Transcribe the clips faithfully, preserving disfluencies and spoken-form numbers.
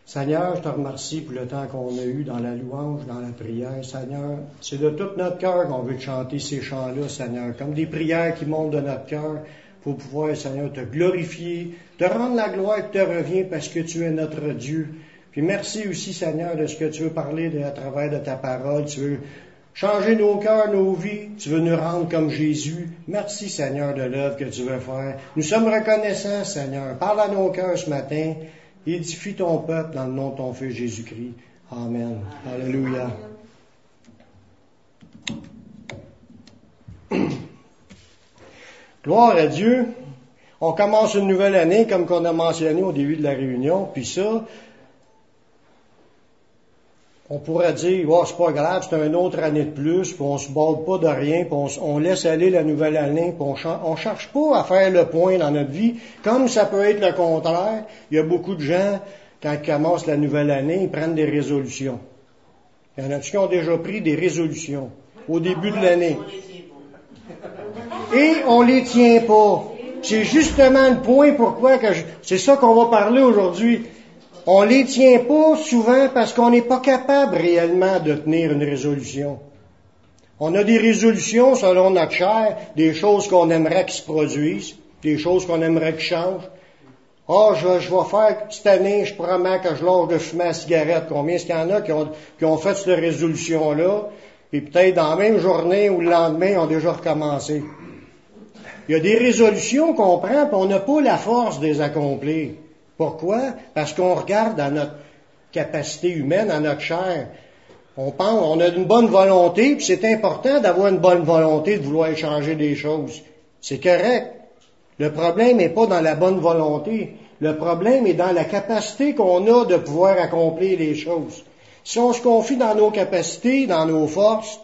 Seigneur, je te remercie pour le temps qu'on a eu dans la louange, dans la prière. Seigneur, c'est de tout notre cœur qu'on veut te chanter ces chants-là, Seigneur, comme des prières qui montent de notre cœur pour pouvoir, Seigneur, te glorifier, te rendre la gloire qui te revient parce que tu es notre Dieu. Puis merci aussi, Seigneur, de ce que tu veux parler de, à travers de ta parole. Tu veux changer nos cœurs, nos vies. Tu veux nous rendre comme Jésus. Merci, Seigneur, de l'œuvre que tu veux faire. Nous sommes reconnaissants, Seigneur. Parle à nos cœurs ce matin. Édifie ton peuple dans le nom de ton Fils Jésus-Christ. Amen. Alléluia. Gloire à Dieu. On commence une nouvelle année, comme qu'on a mentionné au début de la réunion. Puis ça, on pourrait dire, oh, c'est pas grave, c'est une autre année de plus, puis on se borde pas de rien, puis on, on laisse aller la nouvelle année, puis on, on cherche pas à faire le point dans notre vie, comme ça peut être le contraire. Il y a beaucoup de gens, quand ils commencent la nouvelle année, ils prennent des résolutions. Il y en a qui ont déjà pris des résolutions au début de l'année. Et on les tient pas. C'est justement le point pourquoi que je, c'est ça qu'on va parler aujourd'hui. On les tient pas souvent parce qu'on n'est pas capable réellement de tenir une résolution. On a des résolutions selon notre chair, des choses qu'on aimerait qui se produisent, des choses qu'on aimerait qui changent. Ah, oh, je, je vais faire cette année, je promets que je lâche de fumer la cigarette. Combien est-ce qu'il y en a qui ont, qui ont fait cette résolution-là, et peut-être dans la même journée ou le lendemain, ont déjà recommencé. Il y a des résolutions qu'on prend, puis on n'a pas la force de les accomplir. Pourquoi? Parce qu'on regarde à notre capacité humaine, à notre chair. On pense, on a une bonne volonté, puis c'est important d'avoir une bonne volonté, de vouloir changer des choses. C'est correct. Le problème n'est pas dans la bonne volonté. Le problème est dans la capacité qu'on a de pouvoir accomplir les choses. Si on se confie dans nos capacités, dans nos forces,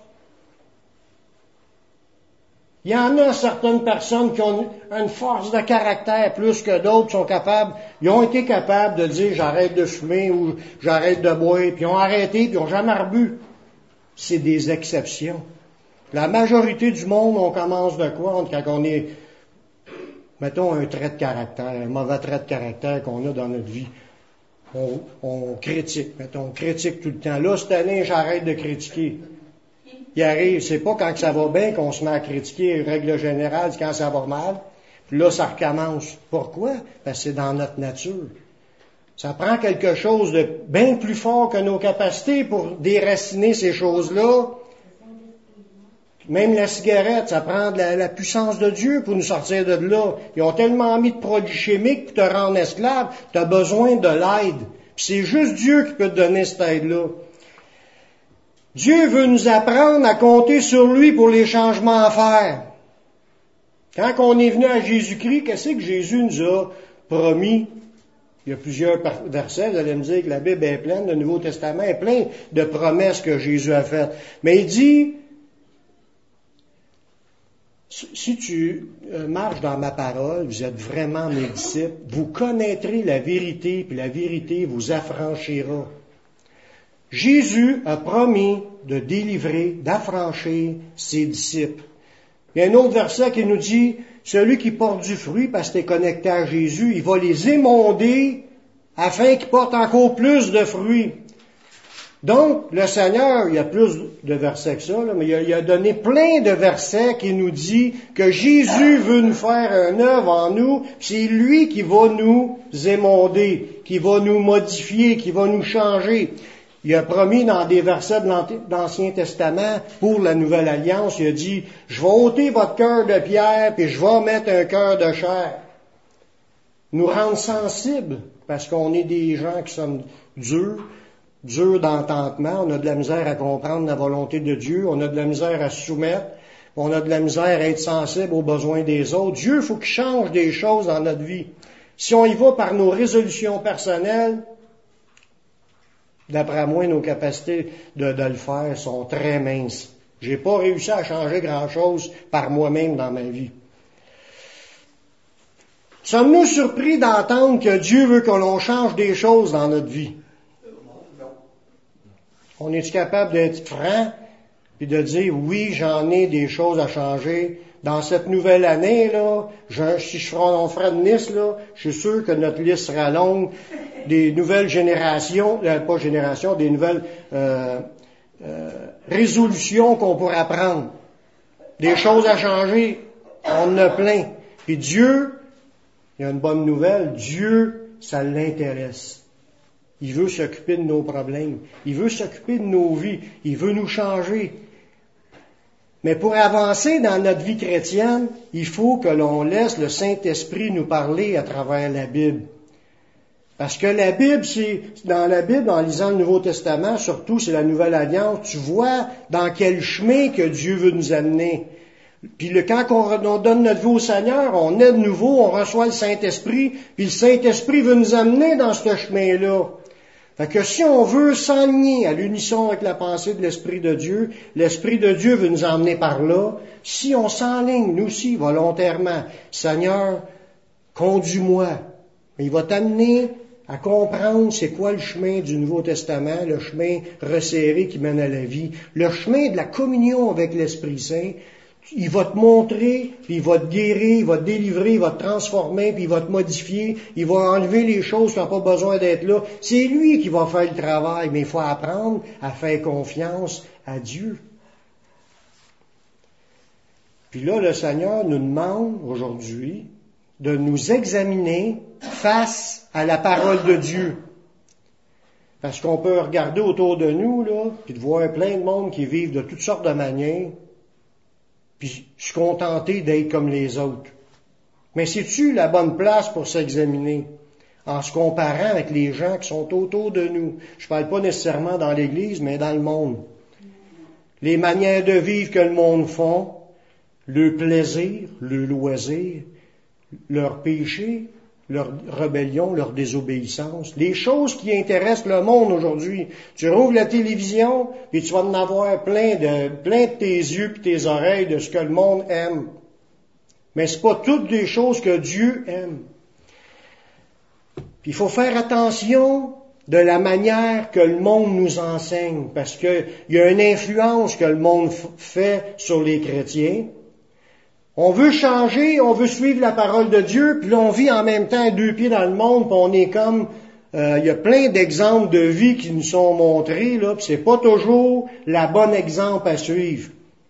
il y en a certaines personnes qui ont une force de caractère plus que d'autres qui sont capables, ils ont été capables de dire j'arrête de fumer ou j'arrête de boire, puis ils ont arrêté, puis ils n'ont jamais rebu. C'est des exceptions. La majorité du monde, on commence de quoi? Quand on est, mettons, un trait de caractère, un mauvais trait de caractère qu'on a dans notre vie. On, on critique, mettons, on critique tout le temps. Là, cette année, j'arrête de critiquer. Il arrive, c'est pas quand ça va bien qu'on se met à critiquer, règle générale, c'est quand ça va mal. Puis là, ça recommence. Pourquoi? Parce que c'est dans notre nature. Ça prend quelque chose de bien plus fort que nos capacités pour déraciner ces choses-là. Même la cigarette, ça prend de la, la puissance de Dieu pour nous sortir de là. Ils ont tellement mis de produits chimiques pour te rendre esclave, tu as besoin de l'aide. Puis c'est juste Dieu qui peut te donner cette aide-là. Dieu veut nous apprendre à compter sur lui pour les changements à faire. Quand on est venu à Jésus-Christ, qu'est-ce que Jésus nous a promis? Il y a plusieurs versets, vous allez me dire que la Bible est pleine, le Nouveau Testament est plein de promesses que Jésus a faites. Mais il dit, si tu marches dans ma parole, vous êtes vraiment mes disciples, vous connaîtrez la vérité, puis la vérité vous affranchira. Jésus a promis de délivrer, d'affranchir ses disciples. Il y a un autre verset qui nous dit, celui qui porte du fruit, parce que tu es connecté à Jésus, il va les émonder afin qu'ils portent encore plus de fruits. Donc, le Seigneur, il y a plus de versets que ça, là, mais il a, il a donné plein de versets qui nous dit que Jésus veut nous faire une œuvre en nous, c'est lui qui va nous émonder, qui va nous modifier, qui va nous changer. Il a promis dans des versets de l'Ancien Testament pour la Nouvelle Alliance, il a dit, je vais ôter votre cœur de pierre, puis je vais mettre un cœur de chair. Nous rendre sensibles, parce qu'on est des gens qui sommes durs, durs d'entendement, on a de la misère à comprendre la volonté de Dieu, on a de la misère à se soumettre, on a de la misère à être sensible aux besoins des autres. Dieu, il faut qu'il change des choses dans notre vie. Si on y va par nos résolutions personnelles, d'après moi, nos capacités de, de le faire sont très minces. J'ai pas réussi à changer grand-chose par moi-même dans ma vie. Sommes-nous surpris d'entendre que Dieu veut que l'on change des choses dans notre vie? On est-tu capable d'être franc et de dire, oui, j'en ai des choses à changer, dans cette nouvelle année, là, je, si je ferai, on fera une liste, là, je suis sûr que notre liste sera longue, des nouvelles générations, euh, pas générations, des nouvelles euh, euh, résolutions qu'on pourra prendre. Des choses à changer, on en a plein. Puis Dieu, il y a une bonne nouvelle, Dieu, ça l'intéresse. Il veut s'occuper de nos problèmes. Il veut s'occuper de nos vies. Il veut nous changer. Mais pour avancer dans notre vie chrétienne, il faut que l'on laisse le Saint-Esprit nous parler à travers la Bible. Parce que la Bible, c'est, dans la Bible, en lisant le Nouveau Testament, surtout c'est la Nouvelle Alliance, tu vois dans quel chemin que Dieu veut nous amener. Puis le, quand on, on donne notre vie au Seigneur, on est de nouveau, on reçoit le Saint-Esprit, puis le Saint-Esprit veut nous amener dans ce chemin-là. Fait que si on veut s'aligner à l'unisson avec la pensée de l'Esprit de Dieu, l'Esprit de Dieu veut nous emmener par là. Si on s'enligne, nous aussi, volontairement, Seigneur, conduis-moi. Il va t'amener à comprendre c'est quoi le chemin du Nouveau Testament, le chemin resserré qui mène à la vie, le chemin de la communion avec l'Esprit Saint. Il va te montrer, puis il va te guérir, il va te délivrer, il va te transformer, puis il va te modifier, il va enlever les choses qui n'ont pas besoin d'être là. C'est lui qui va faire le travail, mais il faut apprendre à faire confiance à Dieu. Puis là, le Seigneur nous demande aujourd'hui de nous examiner face à la parole de Dieu. Parce qu'on peut regarder autour de nous, là, puis de voir plein de monde qui vivent de toutes sortes de manières, puis se contenter d'être comme les autres. Mais c'est-tu la bonne place pour s'examiner en se comparant avec les gens qui sont autour de nous? Je ne parle pas nécessairement dans l'Église, mais dans le monde. Les manières de vivre que le monde font, le plaisir, le loisir, leur péché, leur rébellion, leur désobéissance, les choses qui intéressent le monde aujourd'hui. Tu rouvres la télévision, et tu vas en avoir plein de, plein de tes yeux et tes oreilles de ce que le monde aime. Mais c'est pas toutes des choses que Dieu aime. Puis il faut faire attention de la manière que le monde nous enseigne, parce qu'il y a une influence que le monde f- fait sur les chrétiens. On veut changer, on veut suivre la parole de Dieu, puis là, on vit en même temps deux pieds dans le monde, puis on est comme... Euh, il y a plein d'exemples de vie qui nous sont montrés, là, puis c'est pas toujours la bonne exemple à suivre.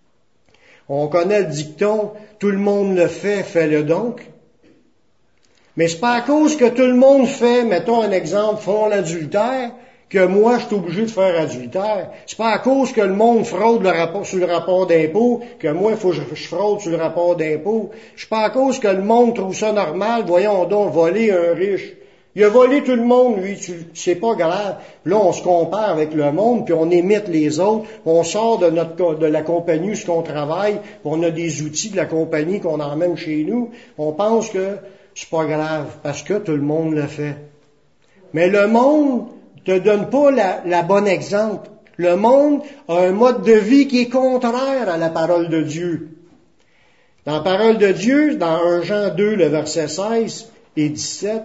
On connaît le dicton « Tout le monde le fait, fais-le donc ». Mais c'est pas à cause que tout le monde fait, mettons un exemple, font l'adultère, que moi, je suis obligé de faire adultère. C'est pas à cause que le monde fraude le rapport, sur le rapport d'impôt, que moi, il faut que je, je fraude sur le rapport d'impôt. C'est pas à cause que le monde trouve ça normal, voyons donc, voler un riche. Il a volé tout le monde, lui, tu, c'est pas grave. Là, on se compare avec le monde, puis on imite les autres, on sort de notre, de la compagnie où ce qu'on travaille, puis on a des outils de la compagnie qu'on emmène chez nous. On pense que c'est pas grave, parce que tout le monde le fait. Mais le monde te donne pas la, la bonne exemple. Le monde a un mode de vie qui est contraire à la parole de Dieu. Dans la parole de Dieu, dans un Jean deux, le verset seize et dix-sept,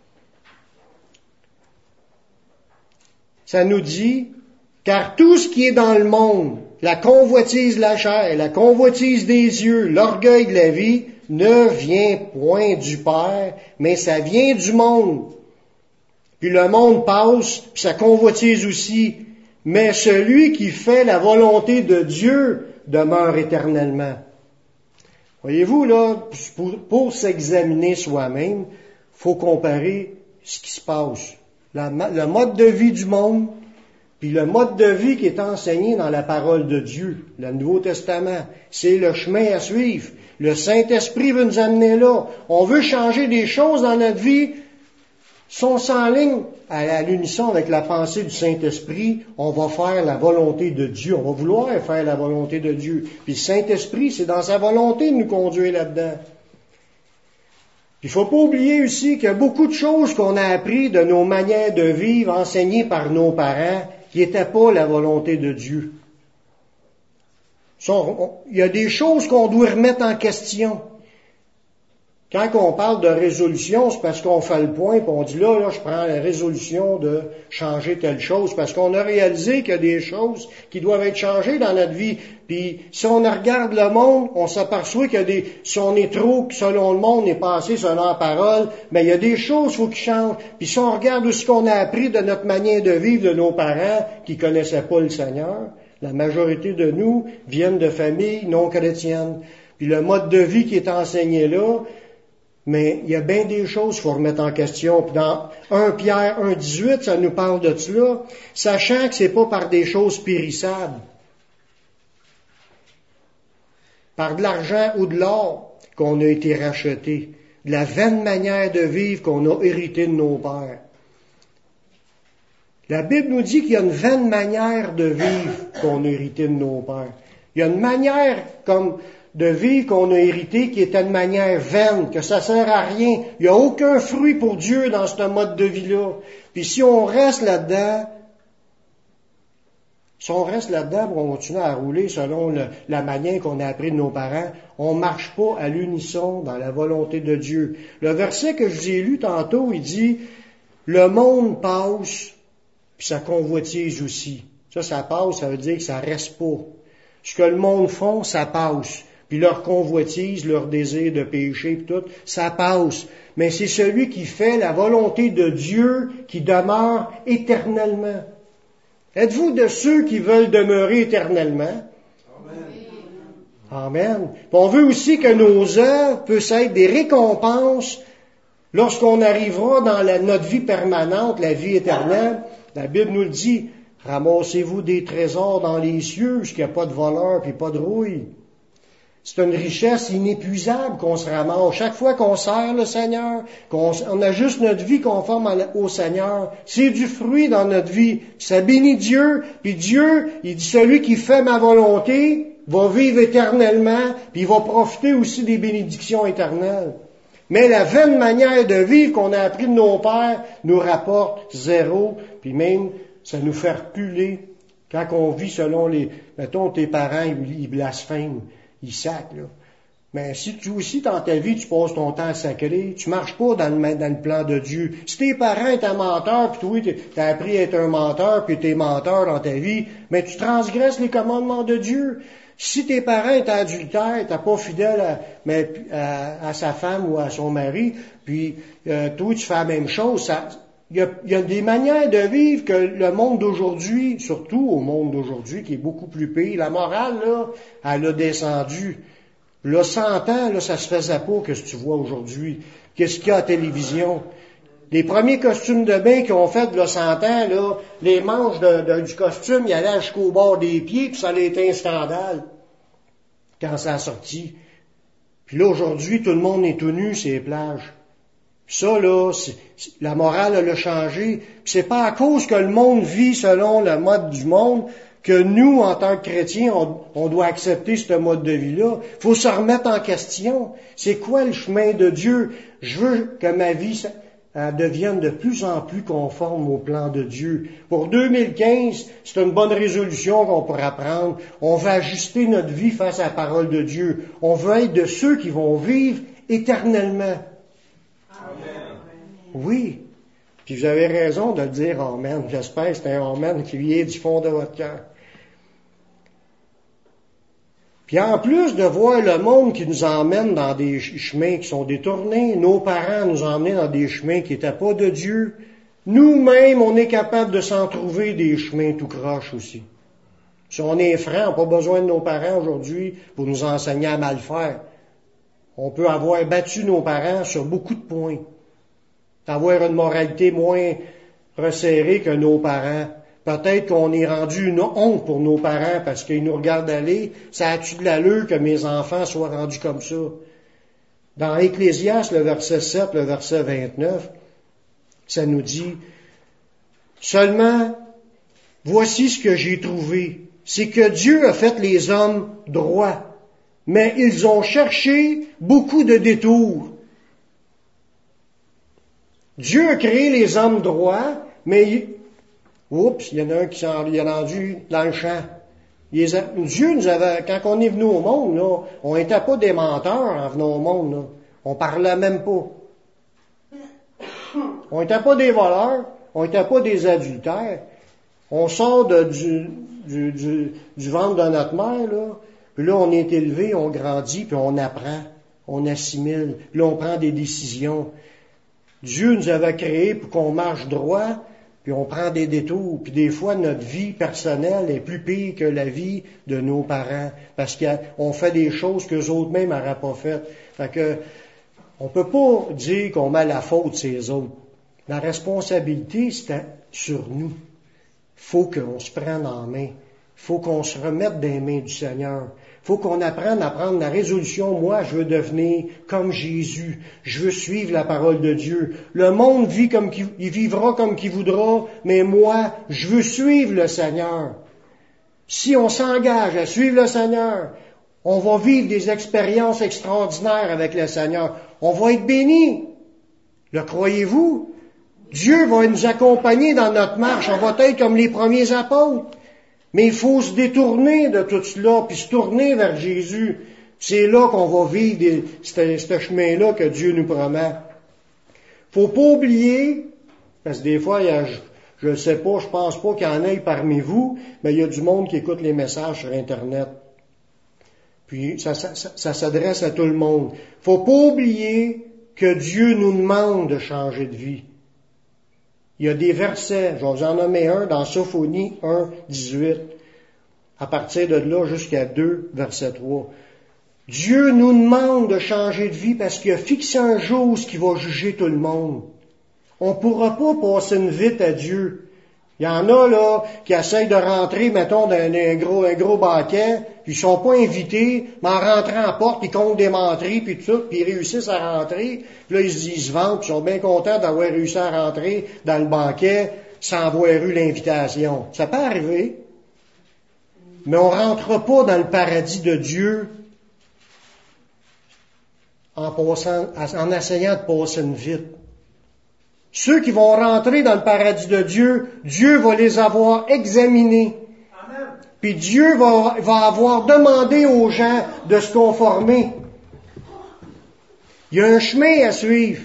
ça nous dit, car tout ce qui est dans le monde, la convoitise de la chair, la convoitise des yeux, l'orgueil de la vie, ne vient point du Père, mais ça vient du monde. Puis le monde passe, puis ça convoitise aussi. Mais celui qui fait la volonté de Dieu demeure éternellement. Voyez-vous, là, pour, pour s'examiner soi-même, faut comparer ce qui se passe. La, le mode de vie du monde, puis le mode de vie qui est enseigné dans la parole de Dieu, le Nouveau Testament, c'est le chemin à suivre. Le Saint-Esprit veut nous amener là. On veut changer des choses dans notre vie. Si on s'enligne à l'unisson avec la pensée du Saint-Esprit, on va faire la volonté de Dieu. On va vouloir faire la volonté de Dieu. Puis le Saint-Esprit, c'est dans sa volonté de nous conduire là-dedans. Il ne faut pas oublier aussi qu'il y a beaucoup de choses qu'on a appris de nos manières de vivre, enseignées par nos parents, qui n'étaient pas la volonté de Dieu. Il y a des choses qu'on doit remettre en question. Quand on parle de résolution, c'est parce qu'on fait le point, puis on dit là, là, je prends la résolution de changer telle chose, parce qu'on a réalisé qu'il y a des choses qui doivent être changées dans notre vie. Puis si on regarde le monde, on s'aperçoit qu'il y a des, si on est trop selon le monde, on est passé selon la parole, mais il y a des choses qu'il faut qu'ils changent. Puis si on regarde aussi ce qu'on a appris de notre manière de vivre de nos parents qui connaissaient pas le Seigneur, la majorité de nous viennent de familles non chrétiennes. Puis le mode de vie qui est enseigné là, mais il y a bien des choses qu'il faut remettre en question. Puis dans premier Pierre un dix-huit, ça nous parle de cela, sachant que c'est pas par des choses périssables, par de l'argent ou de l'or qu'on a été racheté, de la vaine manière de vivre qu'on a hérité de nos pères. La Bible nous dit qu'il y a une vaine manière de vivre qu'on a hérité de nos pères. Il y a une manière comme de vivre qu'on a hérité qui est une manière vaine, que ça sert à rien. Il n'y a aucun fruit pour Dieu dans ce mode de vie-là. Puis si on reste là-dedans, si on reste là-dedans pour continuer à rouler selon le, la manière qu'on a appris de nos parents, on ne marche pas à l'unisson dans la volonté de Dieu. Le verset que je vous ai lu tantôt, il dit « Le monde passe, puis ça convoitise aussi. » Ça, ça passe, ça veut dire que ça reste pas. Ce que le monde font, ça passe. Puis leur convoitise, leur désir de péché, puis tout, ça passe. Mais c'est celui qui fait la volonté de Dieu qui demeure éternellement. Êtes-vous de ceux qui veulent demeurer éternellement? Amen. Amen. Puis on veut aussi que nos œuvres puissent être des récompenses lorsqu'on arrivera dans la, notre vie permanente, la vie éternelle. La Bible nous le dit, ramassez-vous des trésors dans les cieux, puisqu'il n'y a pas de voleurs puis pas de rouille. C'est une richesse inépuisable qu'on se ramasse. Chaque fois qu'on sert le Seigneur, qu'on on ajuste notre vie conforme au Seigneur, c'est du fruit dans notre vie. Ça bénit Dieu, puis Dieu, il dit, celui qui fait ma volonté va vivre éternellement, puis il va profiter aussi des bénédictions éternelles. Mais la vaine manière de vivre qu'on a appris de nos pères nous rapporte zéro, puis même ça nous fait reculer. Quand on vit selon les... Mettons, tes parents, ils, ils blasphèment. Il sac, là. Mais si tu aussi, dans ta vie, tu passes ton temps à sacrer, tu marches pas dans le, dans le plan de Dieu. Si tes parents étaient menteurs, puis toi, tu as appris à être un menteur, puis tu es menteur dans ta vie, mais tu transgresses les commandements de Dieu. Si tes parents étaient adultères, t'es pas fidèle à, mais, à, à sa femme ou à son mari, puis euh, toi, tu fais la même chose, ça... Il y, a, il y a des manières de vivre que le monde d'aujourd'hui, surtout au monde d'aujourd'hui, qui est beaucoup plus pire, la morale, là, elle a descendu. Là, cent ans, là, ça se faisait pas, qu'est-ce que tu vois aujourd'hui. Qu'est-ce qu'il y a à la télévision? Les premiers costumes de bain qu'ils ont fait, là, cent ans, là, les manches de, de, du costume, ils allaient jusqu'au bord des pieds, puis ça allait être un scandale quand ça a sorti. Puis là, aujourd'hui, tout le monde est tout nu sur les plages. Ça, là, c'est, la morale, elle a changé. Puis c'est pas à cause que le monde vit selon le mode du monde que nous, en tant que chrétiens, on, on doit accepter ce mode de vie-là. Il faut se remettre en question. C'est quoi le chemin de Dieu? Je veux que ma vie elle devienne de plus en plus conforme au plan de Dieu. Pour deux mille quinze, c'est une bonne résolution qu'on pourra prendre. On va ajuster notre vie face à la parole de Dieu. On veut être de ceux qui vont vivre éternellement. Oui. Puis vous avez raison de dire Amen. J'espère que c'est un Amen qui vient du fond de votre cœur. Puis en plus de voir le monde qui nous emmène dans des chemins qui sont détournés, nos parents nous emmenaient dans des chemins qui n'étaient pas de Dieu, nous-mêmes, on est capable de s'en trouver des chemins tout croche aussi. Si on est franc, on n'a pas besoin de nos parents aujourd'hui pour nous enseigner à mal faire. On peut avoir battu nos parents sur beaucoup de points. Avoir une moralité moins resserrée que nos parents. Peut-être qu'on est rendu une honte pour nos parents parce qu'ils nous regardent aller. Ça a-tu de l'allure que mes enfants soient rendus comme ça? Dans Ecclésiaste, le verset sept, le verset vingt-neuf, ça nous dit « Seulement, voici ce que j'ai trouvé. C'est que Dieu a fait les hommes droits, mais ils ont cherché beaucoup de détours. » Dieu a créé les hommes droits, mais, oups, il y en a un qui s'est rendu dans le champ. A, Dieu nous avait, quand on est venu au monde, là, on n'était pas des menteurs en venant au monde, là. On parlait même pas. On n'était pas des voleurs, on n'était pas des adultères. On sort de, du, du, du, du ventre de notre mère, là, puis là, on est élevé, on grandit, puis on apprend, on assimile, puis là, on prend des décisions. Dieu nous avait créés pour qu'on marche droit, puis on prend des détours, puis des fois, notre vie personnelle est plus pire que la vie de nos parents, parce qu'on fait des choses qu'eux autres mêmes n'auraient pas faites. Fait que, on peut pas dire qu'on met la faute sur les autres. La responsabilité, c'est sur nous. Faut qu'on se prenne en main. Faut qu'on se remette des mains du Seigneur. Faut qu'on apprenne à prendre la résolution. Moi, je veux devenir comme Jésus. Je veux suivre la parole de Dieu. Le monde vit comme qu'il, il vivra comme qu'il voudra, mais moi, je veux suivre le Seigneur. Si on s'engage à suivre le Seigneur, on va vivre des expériences extraordinaires avec le Seigneur. On va être bénis. Le croyez-vous? Dieu va nous accompagner dans notre marche. On va être comme les premiers apôtres. Mais il faut se détourner de tout cela, puis se tourner vers Jésus. C'est là qu'on va vivre des, ce, ce chemin-là que Dieu nous promet. Faut pas oublier, parce que des fois, il y a, je ne sais pas, je pense pas qu'il y en ait parmi vous, mais il y a du monde qui écoute les messages sur Internet. Puis ça, ça, ça, ça s'adresse à tout le monde. Faut pas oublier que Dieu nous demande de changer de vie. Il y a des versets, je vais vous en nommer un dans Sophonie un, dix-huit, à partir de là jusqu'à deux, verset trois. Dieu nous demande de changer de vie parce qu'il a fixé un jour où il va juger tout le monde. On ne pourra pas passer une vite à Dieu. Il y en a, là, qui essayent de rentrer, mettons, dans un gros, un gros banquet, puis ils sont pas invités, mais en rentrant en porte, ils comptent des menteries, puis tout ça, puis ils réussissent à rentrer, puis là, ils, ils se vendent, puis ils sont bien contents d'avoir réussi à rentrer dans le banquet sans avoir eu l'invitation. Ça peut arriver, mais on rentrera pas dans le paradis de Dieu en passant, en essayant de passer une vite. Ceux qui vont rentrer dans le paradis de Dieu, Dieu va les avoir examinés. Amen. Puis Dieu va, va avoir demandé aux gens de se conformer. Il y a un chemin à suivre.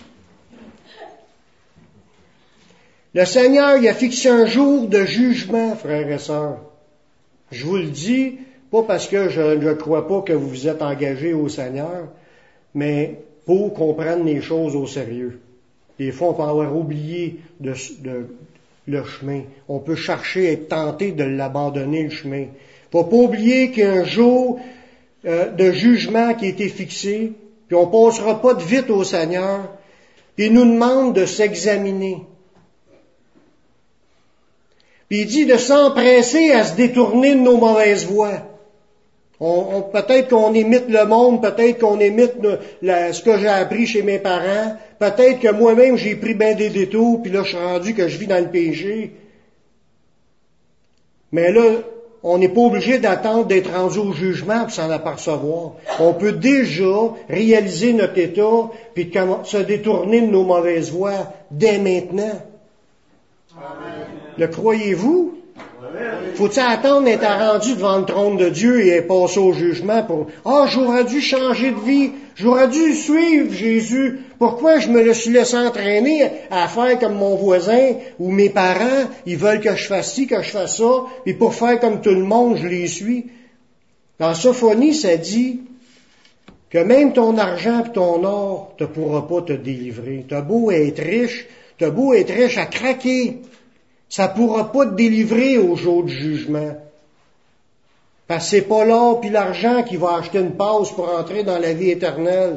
Le Seigneur, il a fixé un jour de jugement, frères et sœurs. Je vous le dis, pas parce que je ne crois pas que vous vous êtes engagés au Seigneur, mais pour qu'on prenne les choses au sérieux. Des fois, on peut avoir oublié de, de, le chemin. On peut chercher à être tenté de l'abandonner, le chemin. Faut pas oublier qu'il y a un jour euh, de jugement qui a été fixé, puis on passera pas de vite au Seigneur, puis il nous demande de s'examiner. Puis il dit de s'empresser à se détourner de nos mauvaises voies. On, on, peut-être qu'on imite le monde, peut-être qu'on imite le, la, ce que j'ai appris chez mes parents, peut-être que moi-même j'ai pris bien des détours, puis là je suis rendu que je vis dans le péché. Mais là, on n'est pas obligé d'attendre d'être rendu au jugement pour s'en apercevoir. On peut déjà réaliser notre état, puis se détourner de nos mauvaises voies dès maintenant. Amen. Le croyez-vous? Faut-il attendre d'être rendu devant le trône de Dieu et passer au jugement pour « Ah, oh, j'aurais dû changer de vie, j'aurais dû suivre Jésus. Pourquoi je me le suis laissé entraîner à faire comme mon voisin ou mes parents, ils veulent que je fasse ci, que je fasse ça, puis pour faire comme tout le monde, je les suis. » Dans Sophonie, ça dit que même ton argent et ton or ne pourra pas te délivrer. T'as beau être riche, t'as beau être riche à craquer. Ça ne pourra pas te délivrer au jour du jugement. Parce que c'est pas l'or puis l'argent qui va acheter une passe pour entrer dans la vie éternelle.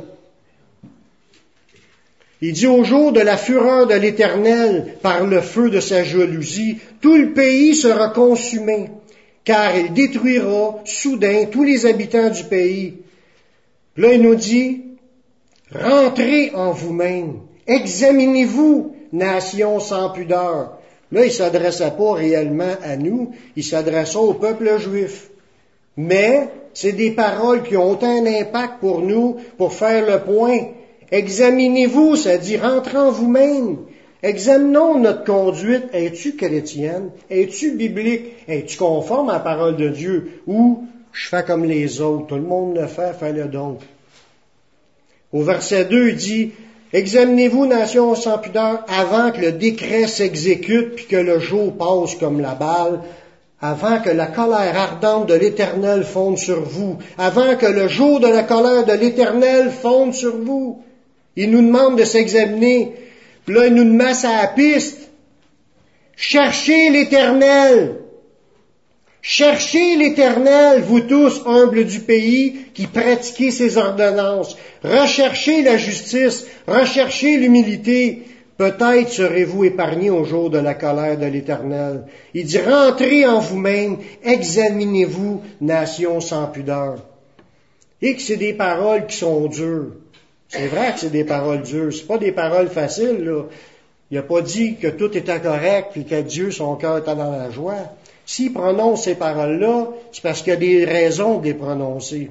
Il dit au jour de la fureur de l'Éternel, par le feu de sa jalousie, tout le pays sera consumé, car il détruira soudain tous les habitants du pays. Là, il nous dit, rentrez en vous-même, examinez-vous, nation sans pudeur. Là, il ne s'adressait pas réellement à nous, il s'adressait au peuple juif. Mais c'est des paroles qui ont un impact pour nous, pour faire le point. Examinez-vous, ça dit rentrez en vous-même. Examinons notre conduite. Es-tu chrétienne? Es-tu biblique? Es-tu conforme à la parole de Dieu? Ou je fais comme les autres, tout le monde le fait, fais-le donc. Au verset deux, il dit, « Examinez-vous, nation sans pudeur, avant que le décret s'exécute, puis que le jour passe comme la balle, avant que la colère ardente de l'Éternel fonde sur vous, avant que le jour de la colère de l'Éternel fonde sur vous. » Il nous demande de s'examiner. Puis là, il nous met à la piste. Cherchez l'Éternel. Cherchez l'Éternel, vous tous, humbles du pays, qui pratiquez ses ordonnances. Recherchez la justice, recherchez l'humilité. Peut-être serez-vous épargnés au jour de la colère de l'Éternel. Il dit, rentrez en vous-même, examinez-vous, nation sans pudeur. Et que c'est des paroles qui sont dures. C'est vrai que c'est des paroles dures. C'est pas des paroles faciles, là. Il n'a pas dit que tout était correct puis que Dieu, son cœur était dans la joie. S'il prononce ces paroles-là, c'est parce qu'il y a des raisons de les prononcer.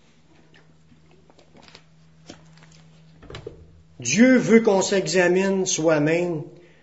Dieu veut qu'on s'examine soi-même,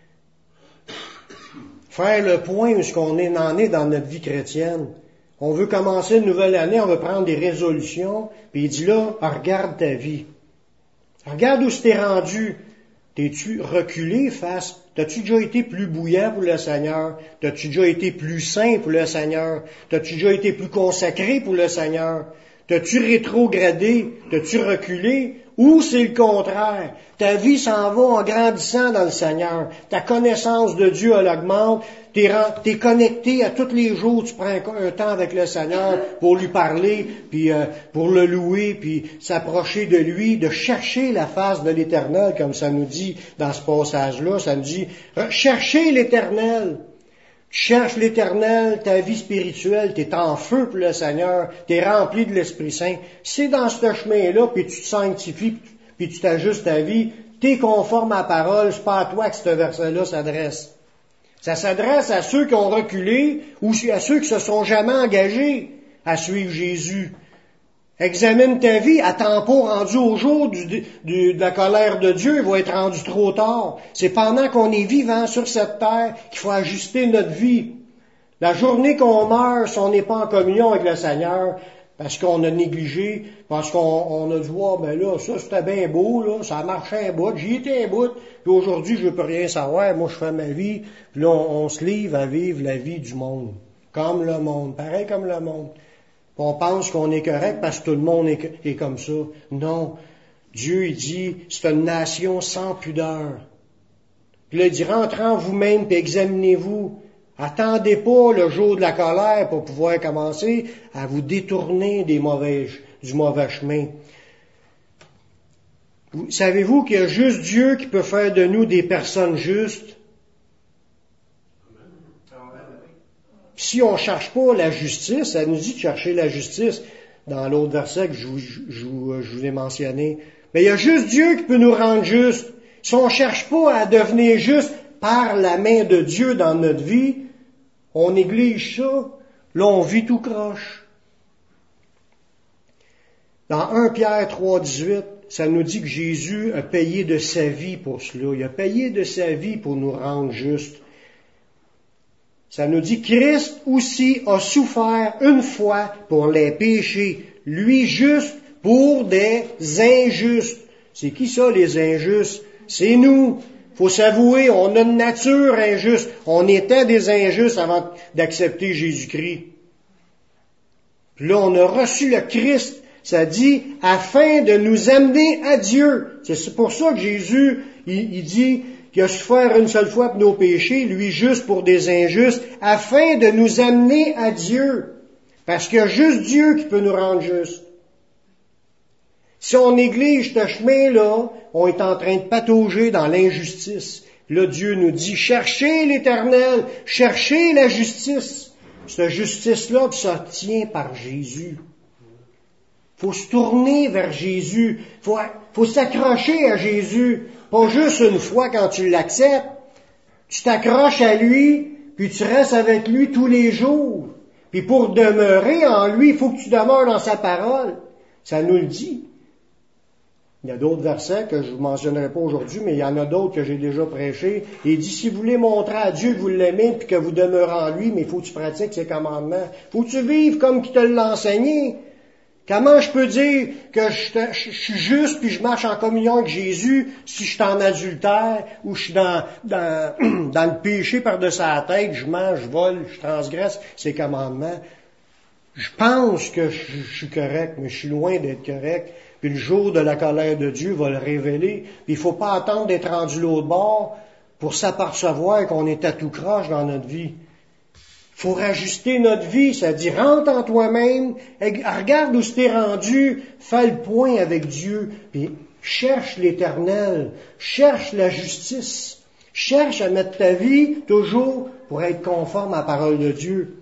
faire le point où ce qu'on en est dans notre vie chrétienne. On veut commencer une nouvelle année, on veut prendre des résolutions, puis il dit là, regarde ta vie. Regarde où t'es rendu. T'es-tu reculé face? T'as-tu déjà été plus bouillant pour le Seigneur? T'as-tu déjà été plus saint pour le Seigneur? T'as-tu déjà été plus consacré pour le Seigneur? T'as-tu rétrogradé? T'as-tu reculé? Ou c'est le contraire? Ta vie s'en va en grandissant dans le Seigneur. Ta connaissance de Dieu, elle augmente. T'es, t'es connecté à tous les jours. Tu prends un, un temps avec le Seigneur pour lui parler, puis euh, pour le louer, puis s'approcher de lui, de chercher la face de l'Éternel, comme ça nous dit dans ce passage-là. Ça nous dit, cherchez l'Éternel. Tu cherches l'Éternel, ta vie spirituelle, tu es en feu pour le Seigneur, tu es rempli de l'Esprit Saint. C'est dans ce chemin-là, puis tu te sanctifies, puis tu t'ajustes ta vie, tu es conforme à la parole, c'est pas à toi que ce verset-là s'adresse. Ça s'adresse à ceux qui ont reculé ou à ceux qui se sont jamais engagés à suivre Jésus. Examine ta vie, attends pas rendu au jour du, du, de la colère de Dieu, il va être rendu trop tard. C'est pendant qu'on est vivant sur cette terre qu'il faut ajuster notre vie. La journée qu'on meurt, si on n'est pas en communion avec le Seigneur, parce qu'on a négligé, parce qu'on on a dit, oh, ben là, ça c'était bien beau, là, ça a marché un bout, j'y étais un bout, puis aujourd'hui je veux plus rien savoir, moi je fais ma vie, puis là on, on se livre à vivre la vie du monde, comme le monde, pareil comme le monde. On pense qu'on est correct parce que tout le monde est, est comme ça. Non. Dieu, il dit, c'est une nation sans pudeur. Puis là, il dit, rentrez en vous-même et examinez-vous. Attendez pas le jour de la colère pour pouvoir commencer à vous détourner des mauvais, du mauvais chemin. Vous, savez-vous qu'il y a juste Dieu qui peut faire de nous des personnes justes? Si on ne cherche pas la justice, ça nous dit de chercher la justice dans l'autre verset que je vous, je, je, je vous ai mentionné. Mais il y a juste Dieu qui peut nous rendre justes. Si on ne cherche pas à devenir juste par la main de Dieu dans notre vie, on néglige ça. Là, on vit tout croche. Dans premier Pierre trois, dix-huit, ça nous dit que Jésus a payé de sa vie pour cela. Il a payé de sa vie pour nous rendre justes. Ça nous dit, Christ aussi a souffert une fois pour les péchés, lui juste pour des injustes. C'est qui ça, les injustes? C'est nous. Faut s'avouer, on a une nature injuste. On était des injustes avant d'accepter Jésus-Christ. Puis là, on a reçu le Christ. Ça dit, afin de nous amener à Dieu. C'est pour ça que Jésus, il, il dit, qui a souffert une seule fois pour nos péchés, lui juste pour des injustes, afin de nous amener à Dieu. Parce qu'il y a juste Dieu qui peut nous rendre justes. Si on néglige ce chemin-là, on est en train de patauger dans l'injustice. Là, Dieu nous dit, cherchez l'Éternel, cherchez la justice. Cette justice-là, ça tient par Jésus. Faut se tourner vers Jésus. Faut, faut s'accrocher à Jésus. Pas juste une fois quand tu l'acceptes. Tu t'accroches à lui, puis tu restes avec lui tous les jours. Puis pour demeurer en lui, il faut que tu demeures dans sa parole. Ça nous le dit. Il y a d'autres versets que je ne mentionnerai pas aujourd'hui, mais il y en a d'autres que j'ai déjà prêchés. Il dit, si vous voulez montrer à Dieu que vous l'aimez, puis que vous demeurez en lui, mais il faut que tu pratiques ses commandements. Il faut que tu vives comme qu'il te l'a enseigné. Comment je peux dire que je, je, je suis juste puis je marche en communion avec Jésus si je suis en adultère ou je suis dans, dans, dans le péché par-dessus la tête, je mange, je vole, je transgresse ses commandements. Je pense que je, je suis correct, mais je suis loin d'être correct. Puis le jour de la colère de Dieu va le révéler. Puis il faut pas attendre d'être rendu l'autre bord pour s'apercevoir qu'on est à tout croche dans notre vie. Il faut rajuster notre vie, ça dit rentre en toi-même, regarde où t'es rendu, fais le point avec Dieu, puis cherche l'éternel, cherche la justice, cherche à mettre ta vie toujours pour être conforme à la parole de Dieu.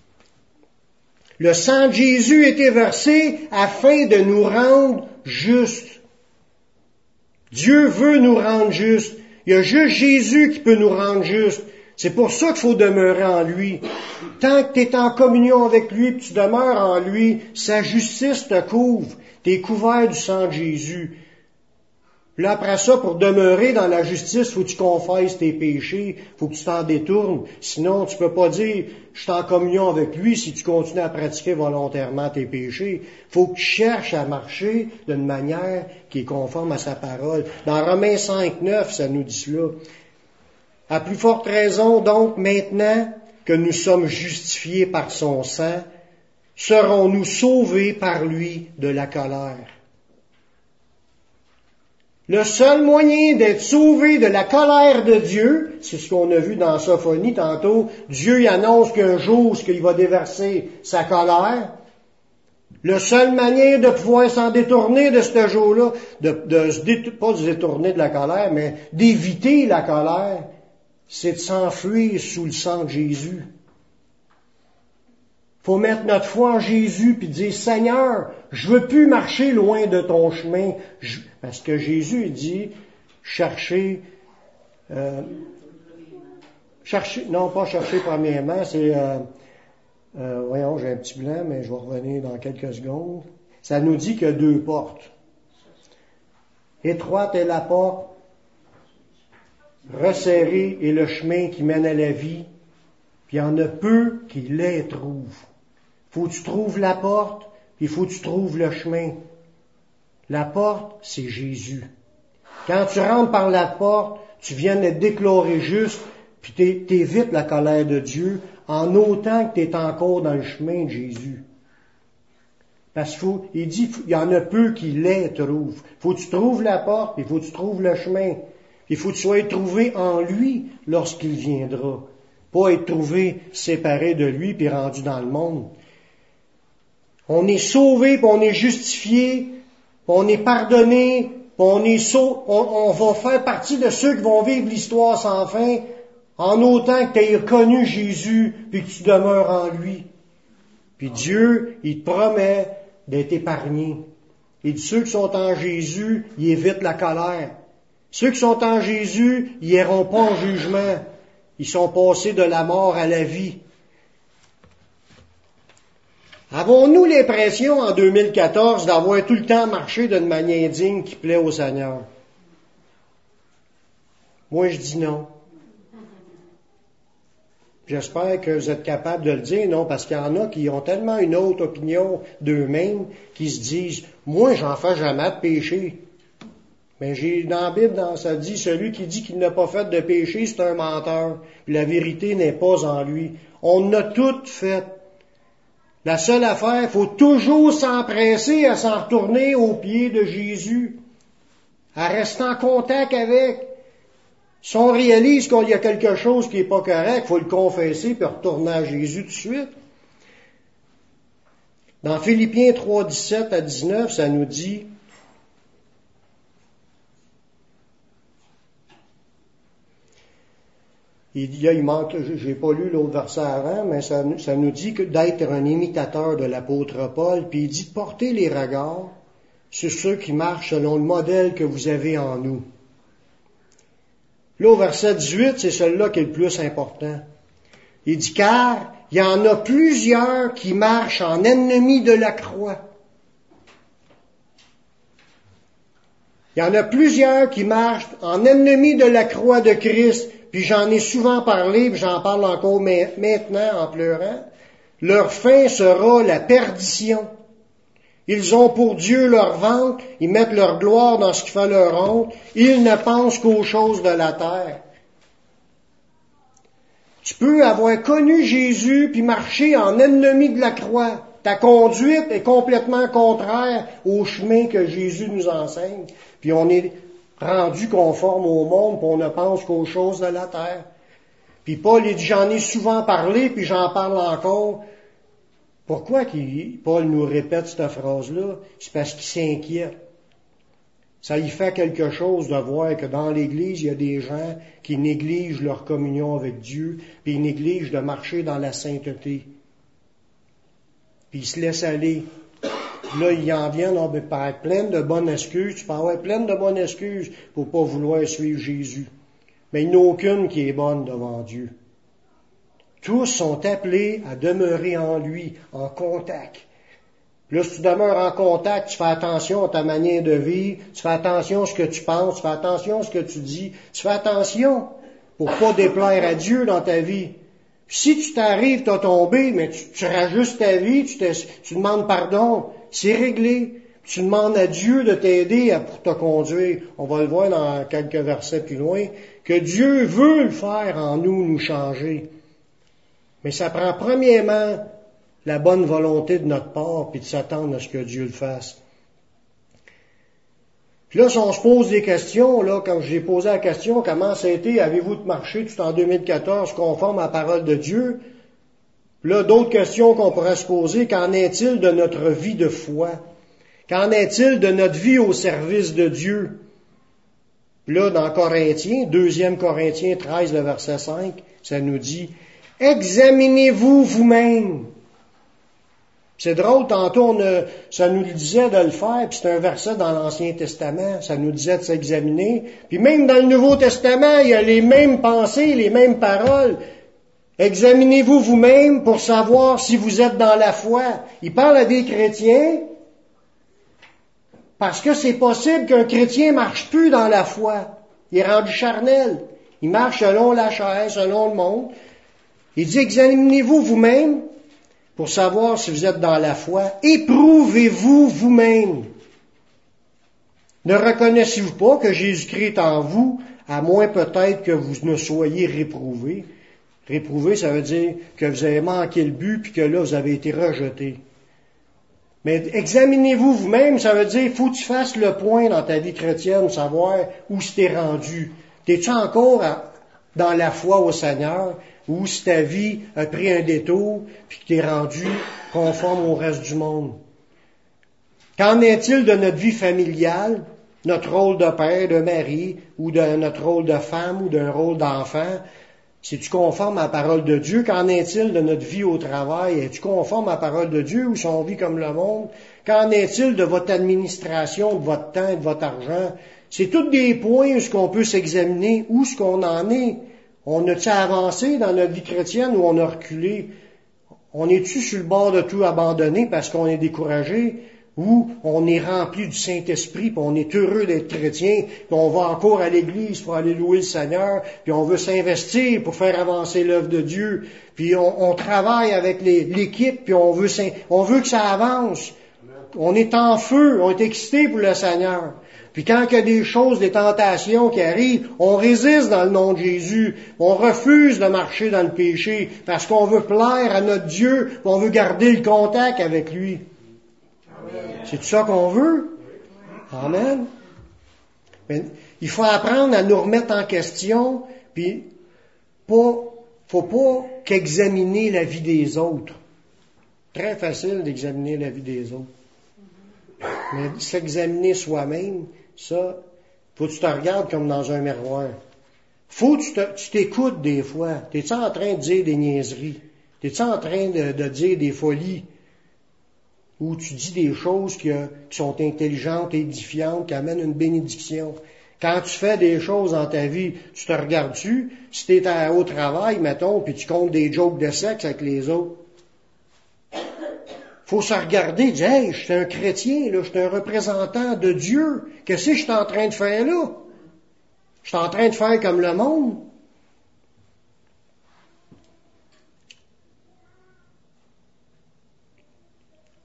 Le sang de Jésus a été versé afin de nous rendre justes. Dieu veut nous rendre justes. Il y a juste Jésus qui peut nous rendre justes. C'est pour ça qu'il faut demeurer en lui. Tant que tu es en communion avec lui et que tu demeures en lui, sa justice te couvre. Tu es couvert du sang de Jésus. Puis là, après ça, pour demeurer dans la justice, faut que tu confesses tes péchés, faut que tu t'en détournes. Sinon, tu peux pas dire, je suis en communion avec lui si tu continues à pratiquer volontairement tes péchés. Faut que tu cherches à marcher d'une manière qui est conforme à sa parole. Dans Romains cinq, neuf, ça nous dit cela. À plus forte raison, donc, maintenant que nous sommes justifiés par son sang, serons-nous sauvés par lui de la colère. Le seul moyen d'être sauvé de la colère de Dieu, c'est ce qu'on a vu dans Sophonie tantôt, Dieu y annonce qu'un jour, qu'il va déverser sa colère. Le seul moyen de pouvoir s'en détourner de ce jour-là, de, de se dé, pas de se détourner de la colère, mais d'éviter la colère, c'est de s'enfuir sous le sang de Jésus. Faut mettre notre foi en Jésus puis dire, Seigneur, je veux plus marcher loin de ton chemin. Je, parce que Jésus dit, chercher, euh, chercher, non pas chercher premièrement, c'est, euh, euh, voyons, j'ai un petit blanc, mais je vais revenir dans quelques secondes. Ça nous dit qu'il y a deux portes. Étroite est la porte, resserré est le chemin qui mène à la vie, puis il y en a peu qui les trouvent. Faut que tu trouves la porte, puis il faut que tu trouves le chemin. La porte, c'est Jésus. Quand tu rentres par la porte, tu viens de déclarer juste, puis t'évites la colère de Dieu, en autant que tu es encore dans le chemin de Jésus. Parce qu'il dit, il y en a peu qui les trouvent. Faut que tu trouves la porte, puis il faut que tu trouves le chemin. Il faut que tu sois trouvé en lui lorsqu'il viendra. Pas être trouvé séparé de lui puis rendu dans le monde. On est sauvé, puis on est justifié, puis on est pardonné, puis on est sau- on, on va faire partie de ceux qui vont vivre l'histoire sans fin, en autant que tu aies connu Jésus, puis que tu demeures en lui. Puis Dieu, il te promet d'être épargné. Et de ceux qui sont en Jésus, il évite la colère. Ceux qui sont en Jésus, ils n'iront pas en jugement. Ils sont passés de la mort à la vie. Avons-nous l'impression, en deux mille quatorze, d'avoir tout le temps marché d'une manière digne qui plaît au Seigneur? Moi, je dis non. J'espère que vous êtes capable de le dire, non, parce qu'il y en a qui ont tellement une autre opinion d'eux-mêmes, qui se disent, moi, j'en fais jamais de péché. Mais j'ai, dans la Bible, dans, ça dit, celui qui dit qu'il n'a pas fait de péché, c'est un menteur. Puis la vérité n'est pas en lui. On a tout fait. La seule affaire, il faut toujours s'empresser à s'en retourner aux pieds de Jésus, à rester en contact avec. Si on réalise qu'il y a quelque chose qui n'est pas correct, il faut le confesser puis retourner à Jésus tout de suite. Dans Philippiens trois, dix-sept à dix-neuf, ça nous dit, il y a, il manque, j'ai pas lu l'autre verset avant, mais ça, ça nous dit que d'être un imitateur de l'apôtre Paul, puis il dit de porter les regards sur ceux qui marchent selon le modèle que vous avez en nous. Là, au verset dix-huit, c'est celui-là qui est le plus important. Il dit, car il y en a plusieurs qui marchent en ennemis de la croix. Il y en a plusieurs qui marchent en ennemis de la croix de Christ, puis j'en ai souvent parlé, puis j'en parle encore maintenant en pleurant. Leur fin sera la perdition. Ils ont pour Dieu leur ventre, ils mettent leur gloire dans ce qui fait leur honte, ils ne pensent qu'aux choses de la terre. Tu peux avoir connu Jésus puis marcher en ennemi de la croix. Ta conduite est complètement contraire au chemin que Jésus nous enseigne. Puis on est rendu conforme au monde, puis on ne pense qu'aux choses de la terre. Puis Paul, il dit, j'en ai souvent parlé, puis j'en parle encore. Pourquoi qu'il, Paul nous répète cette phrase-là? C'est parce qu'il s'inquiète. Ça y fait quelque chose de voir que dans l'Église, il y a des gens qui négligent leur communion avec Dieu, puis ils négligent de marcher dans la sainteté. Puis ils se laissent aller. Puis là, ils en viennent on, par plein de bonnes excuses. Tu peux avoir plein de bonnes excuses pour pas vouloir suivre Jésus. Mais il n'y en a aucune qui est bonne devant Dieu. Tous sont appelés à demeurer en lui, en contact. Puis là, si tu demeures en contact, tu fais attention à ta manière de vivre, tu fais attention à ce que tu penses, tu fais attention à ce que tu dis, tu fais attention pour pas déplaire à Dieu dans ta vie. Puis si tu t'arrives, t'as tombé, mais tu, tu rajustes ta vie, tu, te, tu demandes pardon, c'est réglé. Tu demandes à Dieu de t'aider à, pour te conduire. On va le voir dans quelques versets plus loin, que Dieu veut le faire en nous, nous changer. Mais ça prend premièrement la bonne volonté de notre part, puis de s'attendre à ce que Dieu le fasse. Puis là, si on se pose des questions, là, quand j'ai posé la question, comment ça a été, avez-vous marché tout en deux mille quatorze conforme à la parole de Dieu? Puis là, d'autres questions qu'on pourrait se poser, qu'en est-il de notre vie de foi? Qu'en est-il de notre vie au service de Dieu? Puis là, dans Corinthiens, deuxième Corinthiens treize, le verset cinq, ça nous dit, « Examinez-vous vous-même. » C'est drôle, tantôt, on a, ça nous le disait de le faire, puis c'est un verset dans l'Ancien Testament, ça nous disait de s'examiner. Puis même dans le Nouveau Testament, il y a les mêmes pensées, les mêmes paroles. Examinez-vous vous-même pour savoir si vous êtes dans la foi. Il parle à des chrétiens, parce que c'est possible qu'un chrétien marche plus dans la foi. Il est rendu charnel. Il marche selon la chair, selon le monde. Il dit, examinez-vous vous-même pour savoir si vous êtes dans la foi. Éprouvez-vous vous-même. Ne reconnaissez-vous pas que Jésus-Christ est en vous, à moins peut-être que vous ne soyez réprouvé. Réprouvé, ça veut dire que vous avez manqué le but, puis que là, vous avez été rejeté. Mais examinez-vous vous-même, ça veut dire, il faut que tu fasses le point dans ta vie chrétienne, savoir où tu t'es rendu. T'es-tu encore à, dans la foi au Seigneur, ou si ta vie a pris un détour, puis que t'es rendu conforme au reste du monde? Qu'en est-il de notre vie familiale, notre rôle de père, de mari, ou de notre rôle de femme, ou d'un rôle d'enfant? Si-tu conforme à la parole de Dieu? Qu'en est-il de notre vie au travail? Es-tu conforme à la parole de Dieu ou si on vit comme le monde? Qu'en est-il de votre administration, de votre temps, de votre argent? C'est tous des points où ce qu'on peut s'examiner, où ce qu'on en est. On a-tu avancé dans notre vie chrétienne ou on a reculé? On est-tu sur le bord de tout abandonner parce qu'on est découragé? Ou on est rempli du Saint-Esprit, puis on est heureux d'être chrétien, puis on va encore à l'Église pour aller louer le Seigneur, puis on veut s'investir pour faire avancer l'œuvre de Dieu, puis on, on travaille avec les, l'équipe, puis on veut, on veut que ça avance. On est en feu, on est excité pour le Seigneur. Puis quand il y a des choses, des tentations qui arrivent, on résiste dans le nom de Jésus. On refuse de marcher dans le péché parce qu'on veut plaire à notre Dieu, on veut garder le contact avec lui. C'est tout ça qu'on veut? Amen. Mais il faut apprendre à nous remettre en question, puis pas, faut pas qu'examiner la vie des autres. Très facile d'examiner la vie des autres. Mais s'examiner soi-même, ça, faut que tu te regardes comme dans un miroir. Faut que tu, te, tu t'écoutes des fois. T'es-tu en train de dire des niaiseries? T'es-tu en train de, de dire des folies? Où tu dis des choses qui, qui sont intelligentes, édifiantes, qui amènent une bénédiction. Quand tu fais des choses dans ta vie, tu te regardes-tu? Si tu es au travail, mettons, puis tu comptes des jokes de sexe avec les autres. Faut se regarder, dire, hey, je suis un chrétien, là, je suis un représentant de Dieu. Qu'est-ce que je suis en train de faire là? Je suis en train de faire comme le monde.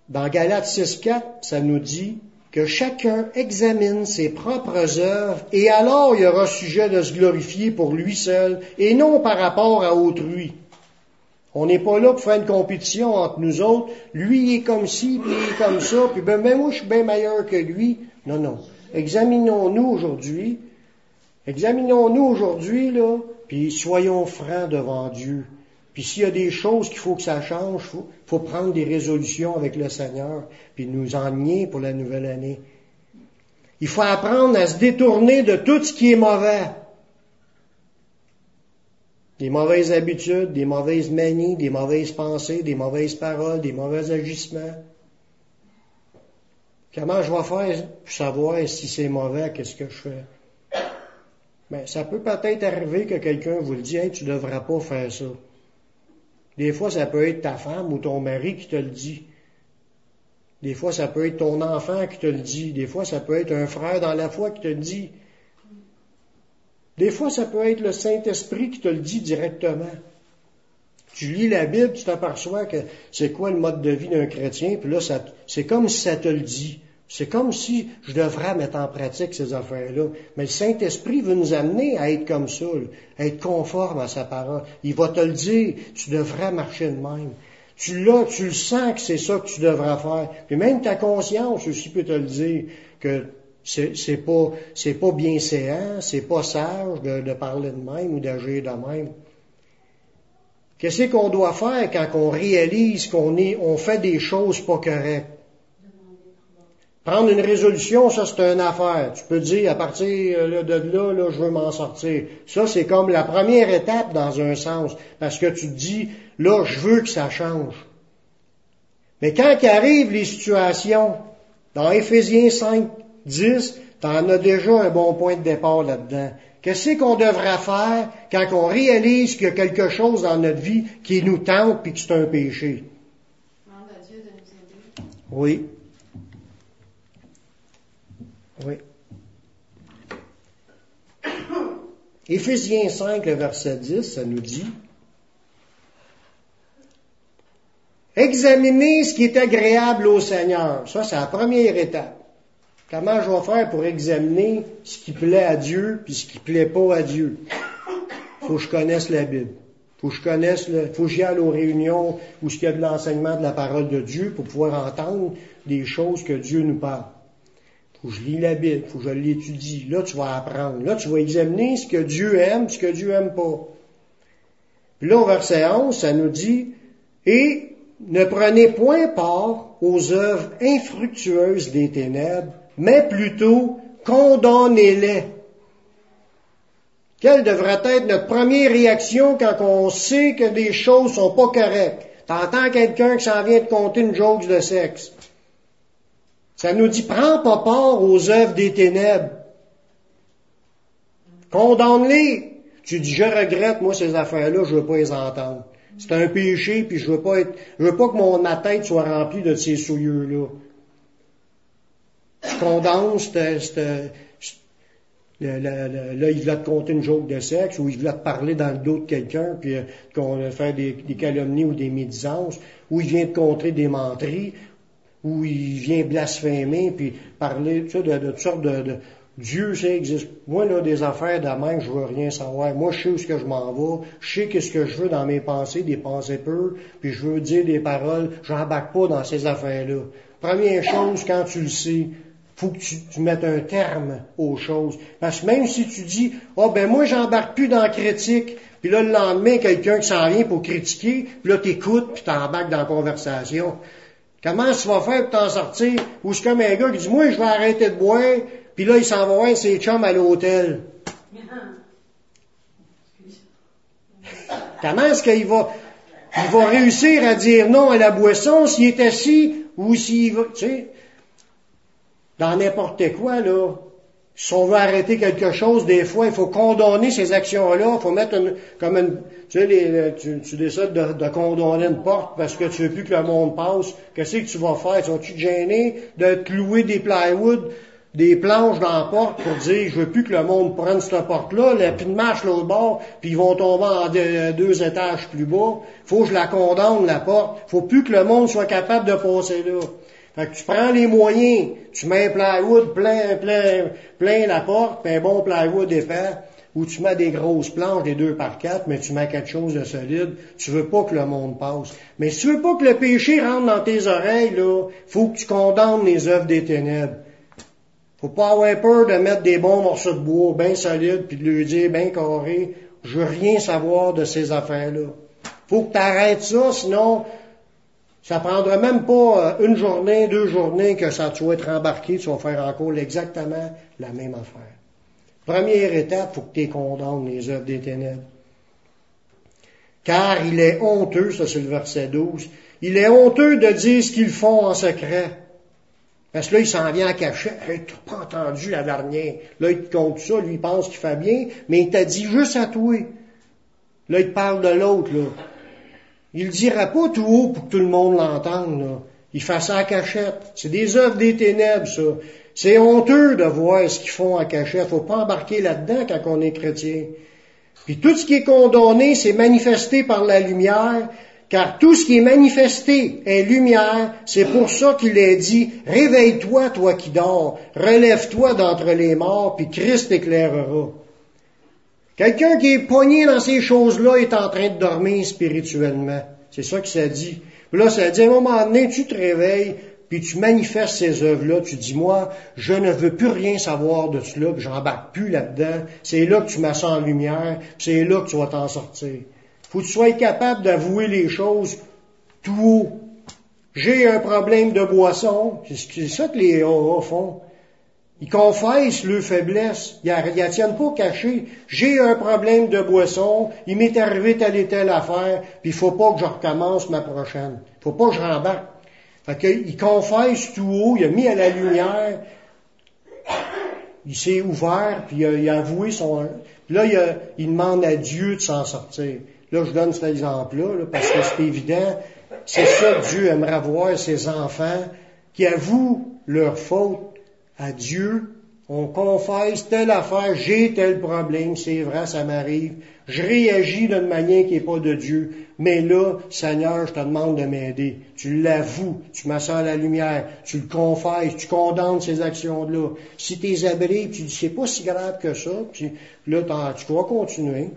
dans Galates six quatre, ça nous dit que chacun examine ses propres œuvres et alors il y aura sujet de se glorifier pour lui seul et non par rapport à autrui. On n'est pas là pour faire une compétition entre nous autres. Lui, il est comme ci, puis il est comme ça, puis ben, ben moi, je suis bien meilleur que lui. Non, non. Examinons-nous aujourd'hui. Examinons-nous aujourd'hui, là, puis soyons francs devant Dieu. Puis s'il y a des choses qu'il faut que ça change, il faut, faut prendre des résolutions avec le Seigneur, puis nous enligner pour la nouvelle année. Il faut apprendre à se détourner de tout ce qui est mauvais. Des mauvaises habitudes, des mauvaises manies, des mauvaises pensées, des mauvaises paroles, des mauvais agissements. Comment je vais faire pour savoir si c'est mauvais, qu'est-ce que je fais? Ben, ça peut peut-être arriver que quelqu'un vous le dise, hey, tu ne devrais pas faire ça. Des fois, ça peut être ta femme ou ton mari qui te le dit. Des fois, ça peut être ton enfant qui te le dit. Des fois, ça peut être un frère dans la foi qui te le dit. Des fois, ça peut être le Saint-Esprit qui te le dit directement. Tu lis la Bible, tu t'aperçois que c'est quoi le mode de vie d'un chrétien, puis là, ça, c'est comme si ça te le dit. C'est comme si je devrais mettre en pratique ces affaires-là. Mais le Saint-Esprit veut nous amener à être comme ça, là, à être conforme à sa parole. Il va te le dire, tu devrais marcher de même. Tu l'as, tu le sens que c'est ça que tu devrais faire. Puis même ta conscience aussi peut te le dire, que c'est, c'est pas, c'est pas bien séant, c'est pas sage de, de parler de même ou d'agir de même. Qu'est-ce qu'on doit faire quand on réalise qu'on est, on fait des choses pas correctes? Prendre une résolution, ça c'est une affaire. Tu peux dire, à partir là, de là, là, je veux m'en sortir. Ça, c'est comme la première étape dans un sens. Parce que tu te dis, là, je veux que ça change. Mais quand arrivent les situations, dans Éphésiens cinq, dix, t'en as déjà un bon point de départ là-dedans. Qu'est-ce qu'on devrait faire quand on réalise qu'il y a quelque chose dans notre vie qui nous tente et que c'est un péché? Demande à Dieu de nous aider. Oui. Oui. Éphésiens cinq, le verset dix, ça nous dit « Examinez ce qui est agréable au Seigneur. » Ça, c'est la première étape. Comment je vais faire pour examiner ce qui plaît à Dieu puis ce qui plaît pas à Dieu? Faut que je connaisse la Bible. Faut que je connaisse le, faut que j'y aille aux réunions où il y a de l'enseignement de la parole de Dieu pour pouvoir entendre des choses que Dieu nous parle. Faut que je lis la Bible, faut que je l'étudie. Là, tu vas apprendre. Là, tu vas examiner ce que Dieu aime, ce que Dieu aime pas. Puis là, au verset onze, ça nous dit, « Et ne prenez point part aux œuvres infructueuses des ténèbres, mais plutôt condamnez-les. » Quelle devrait être notre première réaction quand on sait que des choses sont pas correctes? T'entends quelqu'un qui s'en vient te conter une joke de sexe. Ça nous dit, prends pas part aux œuvres des ténèbres. Condamne-les. Tu dis, je regrette, moi, ces affaires-là, je veux pas les entendre. C'est un péché, puis je veux pas être, je veux pas que mon, ma tête soit remplie de ces souillures-là. Je condamne, c'était, c'était, le, le, le, là, il voulait te conter une joke de sexe, ou il voulait te parler dans le dos de quelqu'un, puis euh, qu'on fait des, des calomnies ou des médisances, ou il vient te conter des menteries, où il vient blasphémer, puis parler tu sais, de, de toutes sortes de, de... Dieu, ça existe. Moi, là, des affaires de même, je veux rien savoir. Moi, je sais où ce que je m'en vais. Je sais qu'est-ce que je veux dans mes pensées, des pensées pures, puis je veux dire des paroles. J'embarque pas dans ces affaires-là. Première chose, quand tu le sais, faut que tu, tu mettes un terme aux choses. Parce que même si tu dis, ah, oh, ben, moi, j'embarque plus dans la critique, puis là, le lendemain, quelqu'un qui s'en vient pour critiquer, puis là, t'écoutes, puis t'embarques dans la conversation. Comment tu vas faire pour t'en sortir? Ou c'est comme un gars qui dit, moi, je vais arrêter de boire, puis là, il s'en va voir ses chums à l'hôtel. Comment est-ce qu'il va, il va réussir à dire non à la boisson s'il est assis ou s'il va, tu sais, dans n'importe quoi, là. Si on veut arrêter quelque chose, des fois, il faut condamner ces actions-là. Il faut mettre une, comme une, tu sais, les, tu, tu décides de, de condamner une porte parce que tu veux plus que le monde passe. Qu'est-ce que tu vas faire? Tu vas-tu te gêner de te louer des plywood des planches dans la porte pour dire, je veux plus que le monde prenne cette porte-là, là, puis de marche l'autre bord, puis ils vont tomber en deux, deux étages plus bas. Faut que je la condamne, la porte. Faut plus que le monde soit capable de passer là. Fait que tu prends les moyens, tu mets un plywood plein, plein, plein la porte, puis un bon plywood épais, ou tu mets des grosses planches, des deux par quatre, mais tu mets quelque chose de solide. Tu veux pas que le monde passe. Mais si tu veux pas que le péché rentre dans tes oreilles, là, faut que tu condamnes les œuvres des ténèbres. Faut pas avoir peur de mettre des bons morceaux de bois bien solides, puis de lui dire bien carré, je veux rien savoir de ces affaires-là. Faut que tu arrêtes ça, sinon, ça prendra même pas une journée, deux journées que ça tu vas être embarqué, tu vas faire encore exactement la même affaire. Première étape, faut que tu condamnes les œuvres des ténèbres. Car il est honteux, ça c'est le verset douze, il est honteux de dire ce qu'ils font en secret. Parce que là, il s'en vient à cacher. Hey, t'as pas entendu la dernière. Là, il te compte ça, lui, il pense qu'il fait bien, mais il t'a dit juste à toi. Là, il te parle de l'autre, là. Il le dira pas tout haut pour que tout le monde l'entende, là. Il fait ça à cachette. C'est des œuvres des ténèbres, ça. C'est honteux de voir ce qu'ils font à cachette. Faut pas embarquer là-dedans quand on est chrétien. Puis tout ce qui est condamné, c'est manifesté par la lumière, car tout ce qui est manifesté est lumière. C'est pour ça qu'il est dit, réveille-toi, toi qui dors, relève-toi d'entre les morts, puis Christ t'éclairera. Quelqu'un qui est pogné dans ces choses-là est en train de dormir spirituellement. C'est ça que ça dit. Puis là, ça dit, à un moment donné, tu te réveilles, puis tu manifestes ces œuvres-là, tu dis, moi, je ne veux plus rien savoir de cela, puis j'embarque plus là-dedans. C'est là que tu me sens en lumière, c'est là que tu vas t'en sortir. Faut que tu sois capable d'avouer les choses tout haut. J'ai un problème de boisson. C'est ça que les A A font. Ils confessent leur faiblesse. Ils ne tiennent pas cachés. J'ai un problème de boisson. Il m'est arrivé telle et telle affaire. Puis il faut pas que je recommence ma prochaine. Il faut pas que je rembarque. Fait qu'il confesse tout haut. Il a mis à la lumière. Il s'est ouvert. Puis il a, il a avoué son... Puis là, il, a, il demande à Dieu de s'en sortir. Là, je donne cet exemple-là, là, parce que c'est évident. C'est ça que Dieu aimerait voir ses enfants qui avouent leur faute à Dieu. On confesse telle affaire, j'ai tel problème, c'est vrai, ça m'arrive. Je réagis d'une manière qui n'est pas de Dieu. Mais là, Seigneur, je te demande de m'aider. Tu l'avoues, tu m'assures à la lumière, tu le confesses, tu condamnes ces actions-là. Si t'es abri, tu dis, c'est pas si grave que ça, puis là, tu vas continuer.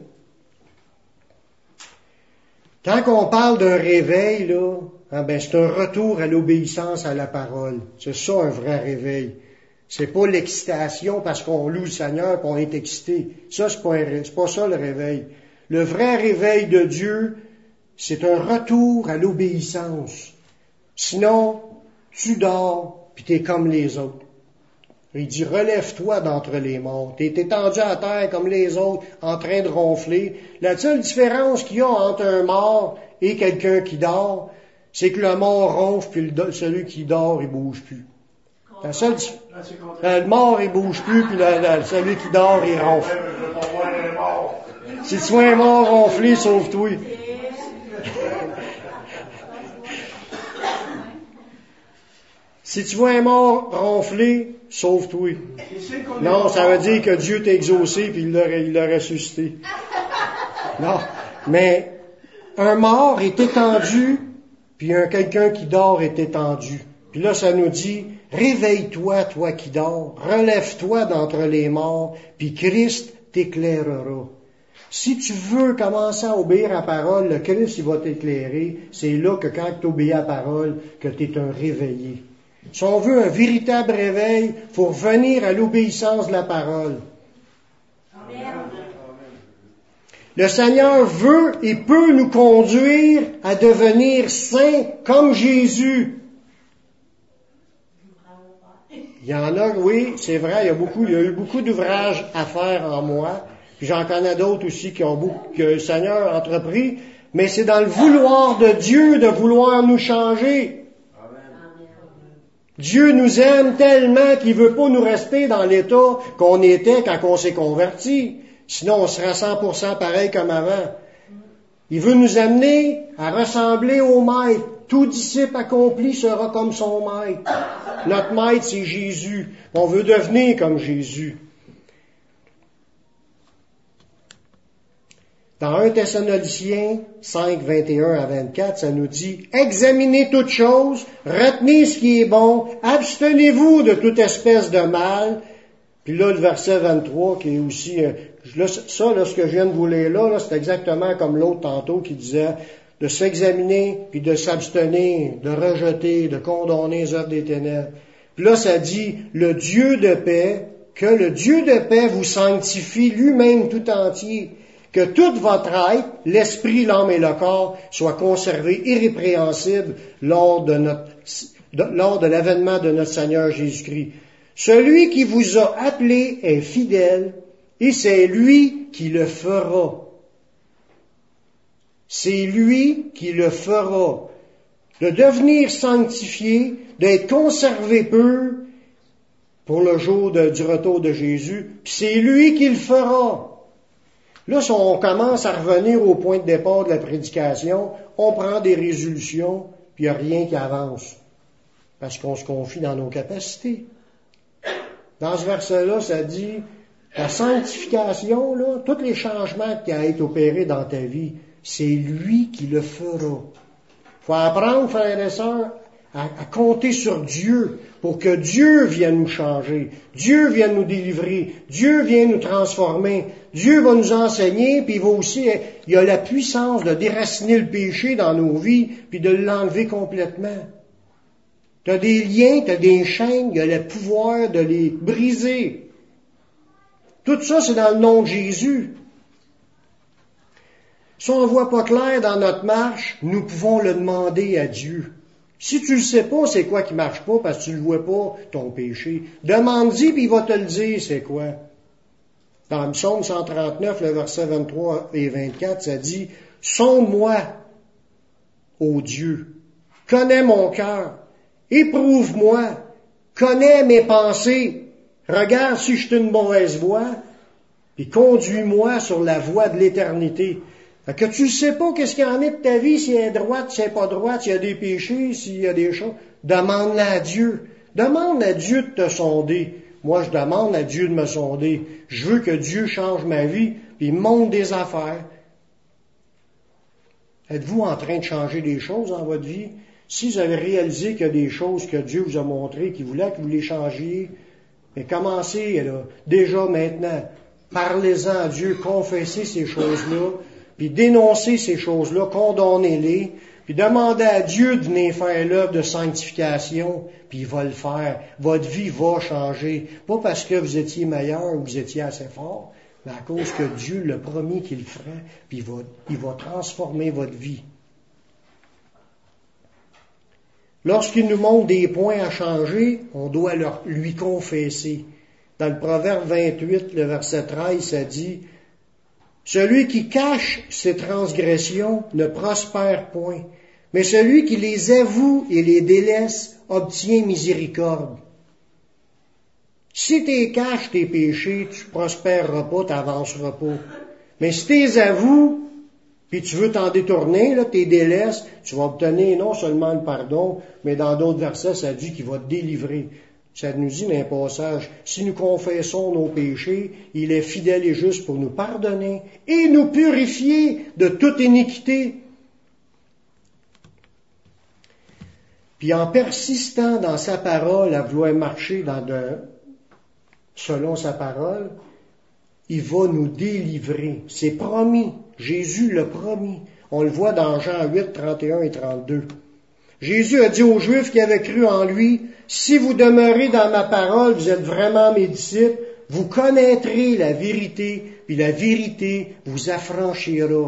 Quand on parle d'un réveil, là, hein, ben, c'est un retour à l'obéissance à la parole. C'est ça, un vrai réveil. C'est pas l'excitation parce qu'on loue le Seigneur et qu'on est excité. Ça, c'est pas, un, c'est pas ça le réveil. Le vrai réveil de Dieu, c'est un retour à l'obéissance. Sinon, tu dors, puis t'es comme les autres. Il dit, relève-toi d'entre les morts. T'es étendu à terre comme les autres, en train de ronfler. La seule différence qu'il y a entre un mort et quelqu'un qui dort, c'est que le mort ronfle, puis le, celui qui dort, il bouge plus. La seule, le mort, il bouge plus, puis la, la, celui qui dort, il ronfle. Si tu vois un mort ronfler, sauve-toi. Si tu vois un mort ronfler, sauve-toi. Non, ça veut dire que Dieu t'a exaucé puis il l'a, il l'a ressuscité. Non, mais un mort est étendu, puis un quelqu'un qui dort est étendu. Puis là, ça nous dit, réveille-toi, toi qui dors, relève-toi d'entre les morts, puis Christ t'éclairera. Si tu veux commencer à obéir à la parole, le Christ, il va t'éclairer. C'est là que quand tu obéis à la parole, que tu es un réveillé. Si on veut un véritable réveil, il faut revenir à l'obéissance de la parole. Amen. Le Seigneur veut et peut nous conduire à devenir saints comme Jésus. Il y en a, oui, c'est vrai, il y a beaucoup, il y a eu beaucoup d'ouvrages à faire en moi. Puis j'en connais d'autres aussi qui ont beaucoup, que le Seigneur a entrepris. Mais c'est dans le vouloir de Dieu de vouloir nous changer. Dieu nous aime tellement qu'il veut pas nous rester dans l'état qu'on était quand on s'est converti. Sinon, on sera cent pour cent pareil comme avant. Il veut nous amener à ressembler au Maître Tout disciple accompli sera comme son maître. Notre maître, c'est Jésus. On veut devenir comme Jésus. Dans un Thessaloniciens cinq, vingt et un à vingt-quatre, ça nous dit « Examinez toutes choses, retenez ce qui est bon, abstenez-vous de toute espèce de mal. » Puis là, le verset vingt-trois, qui est aussi... Euh, là, ça, là, ce que je viens de vous lire là, là c'est exactement comme l'autre tantôt qui disait de s'examiner, puis de s'abstenir, de rejeter, de condamner les œuvres des ténèbres. Puis là, ça dit « Le Dieu de paix, que le Dieu de paix vous sanctifie lui-même tout entier. » Que toute votre être, l'esprit, l'âme et le corps, soient conservés irrépréhensibles lors de notre, de, lors de l'avènement de notre Seigneur Jésus-Christ. Celui qui vous a appelé est fidèle et c'est lui qui le fera. C'est lui qui le fera. De devenir sanctifié, d'être conservé pur pour le jour de, du retour de Jésus, puis c'est lui qui le fera. Là, si on commence à revenir au point de départ de la prédication, on prend des résolutions, puis il n'y a rien qui avance, parce qu'on se confie dans nos capacités. Dans ce verset-là, ça dit, la sanctification, là, tous les changements qui a été opérés dans ta vie, c'est lui qui le fera. Il faut apprendre, frères et sœurs, à, à compter sur Dieu, pour que Dieu vienne nous changer, Dieu vienne nous délivrer, Dieu vienne nous transformer, Dieu va nous enseigner, puis il va aussi, il a la puissance de déraciner le péché dans nos vies, puis de l'enlever complètement. Tu as des liens, tu as des chaînes, il y a le pouvoir de les briser. Tout ça, c'est dans le nom de Jésus. Si on ne voit pas clair dans notre marche, nous pouvons le demander à Dieu. Si tu ne sais pas c'est quoi qui marche pas parce que tu ne vois pas ton péché, demande-y puis il va te le dire c'est quoi. Dans le psaume cent trente-neuf, le verset vingt-trois et vingt-quatre, ça dit « Sonde-moi, ô Dieu, connais mon cœur, éprouve-moi, connais mes pensées, regarde si je suis une mauvaise voie, puis conduis-moi sur la voie de l'éternité. » Fait que tu ne sais pas qu'est-ce qu'il y en est de ta vie, s'il est droite, s'il n'est pas droite, s'il y a des péchés, s'il y a des choses. Demande-la à Dieu. Demande à Dieu de te sonder. Moi, je demande à Dieu de me sonder. Je veux que Dieu change ma vie, puis il montre des affaires. Êtes-vous en train de changer des choses dans votre vie? Si vous avez réalisé qu'il y a des choses que Dieu vous a montrées, qu'il voulait que vous les changiez, mais commencez là, déjà maintenant. Parlez-en à Dieu, confessez ces choses-là, puis dénoncez ces choses-là, condamnez-les, puis demandez à Dieu de venir faire l'œuvre de sanctification, puis il va le faire. Votre vie va changer. Pas parce que vous étiez meilleur ou vous étiez assez fort, mais à cause que Dieu l'a promis qu'il le ferait, puis il va, il va transformer votre vie. Lorsqu'il nous montre des points à changer, on doit leur, lui confesser. Dans le Proverbe vingt-huit, le verset treize, ça dit « Celui qui cache ses transgressions ne prospère point, mais celui qui les avoue et les délaisse obtient miséricorde. » Si tu caches tes péchés, tu prospéreras pas, tu n'avanceras pas. Mais si tu les avoues, puis tu veux t'en détourner, là, tes délaisses, tu vas obtenir non seulement le pardon, mais dans d'autres versets, ça dit qu'il va te délivrer. Ça nous dit dans un passage, si nous confessons nos péchés, il est fidèle et juste pour nous pardonner et nous purifier de toute iniquité. Puis en persistant dans sa parole, à vouloir marcher dans de, selon sa parole, il va nous délivrer. C'est promis. Jésus l'a promis. On le voit dans Jean huit, trente et un et trente-deux. Jésus a dit aux Juifs qui avaient cru en lui, « Si vous demeurez dans ma parole, vous êtes vraiment mes disciples, vous connaîtrez la vérité, puis la vérité vous affranchira. »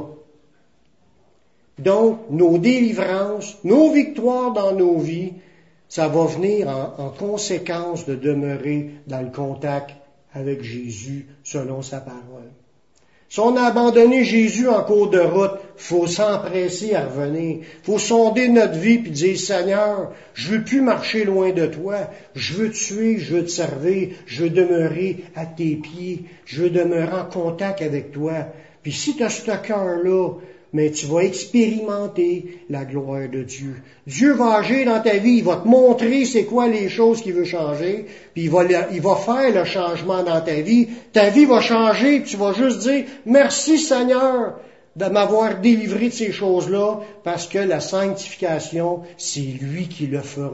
Donc, nos délivrances, nos victoires dans nos vies, ça va venir en, en conséquence de demeurer dans le contact avec Jésus selon sa parole. Si on a abandonné Jésus en cours de route, faut s'empresser à revenir. Faut sonder notre vie puis dire, Seigneur, je veux plus marcher loin de toi. Je veux te suivre, je veux te servir, je veux demeurer à tes pieds. Je veux demeurer en contact avec toi. Puis si tu as ce cœur-là, mais tu vas expérimenter la gloire de Dieu. Dieu va agir dans ta vie, il va te montrer c'est quoi les choses qu'il veut changer, puis il va, il va faire le changement dans ta vie. Ta vie va changer, puis tu vas juste dire « Merci Seigneur de m'avoir délivré de ces choses-là, parce que la sanctification, c'est lui qui le fera. »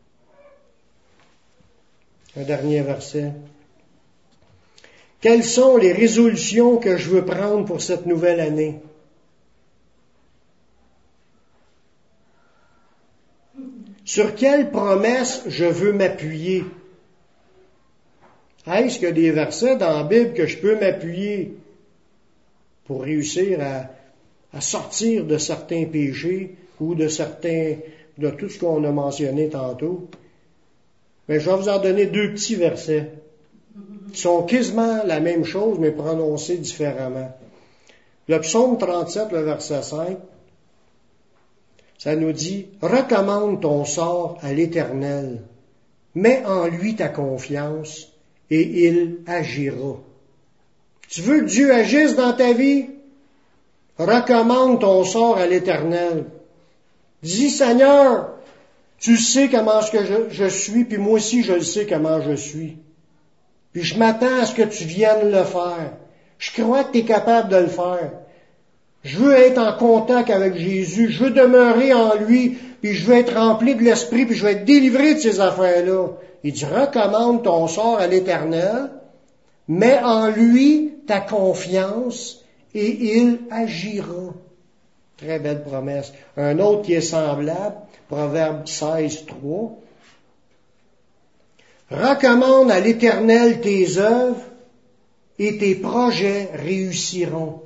Un dernier verset. Quelles sont les résolutions que je veux prendre pour cette nouvelle année? Sur quelle promesse je veux m'appuyer? Est-ce qu'il y a des versets dans la Bible que je peux m'appuyer pour réussir à, à sortir de certains péchés ou de certains, de tout ce qu'on a mentionné tantôt? Mais je vais vous en donner deux petits versets qui sont quasiment la même chose, mais prononcés différemment. Le psaume trente-sept, le verset cinq, ça nous dit « Recommande ton sort à l'Éternel, mets en lui ta confiance, et il agira. » Tu veux que Dieu agisse dans ta vie? Recommande ton sort à l'Éternel. Dis, Seigneur, tu sais comment est-ce que je, je suis, puis moi aussi je le sais comment je suis. Puis je m'attends à ce que tu viennes le faire. Je crois que tu es capable de le faire. Je veux être en contact avec Jésus, je veux demeurer en lui, puis je veux être rempli de l'Esprit, puis je veux être délivré de ces affaires-là. Il dit, recommande ton sort à l'Éternel, mets en lui ta confiance, et il agira. Très belle promesse. Un autre qui est semblable, Proverbe seize, trois. Recommande à l'Éternel tes œuvres, et tes projets réussiront.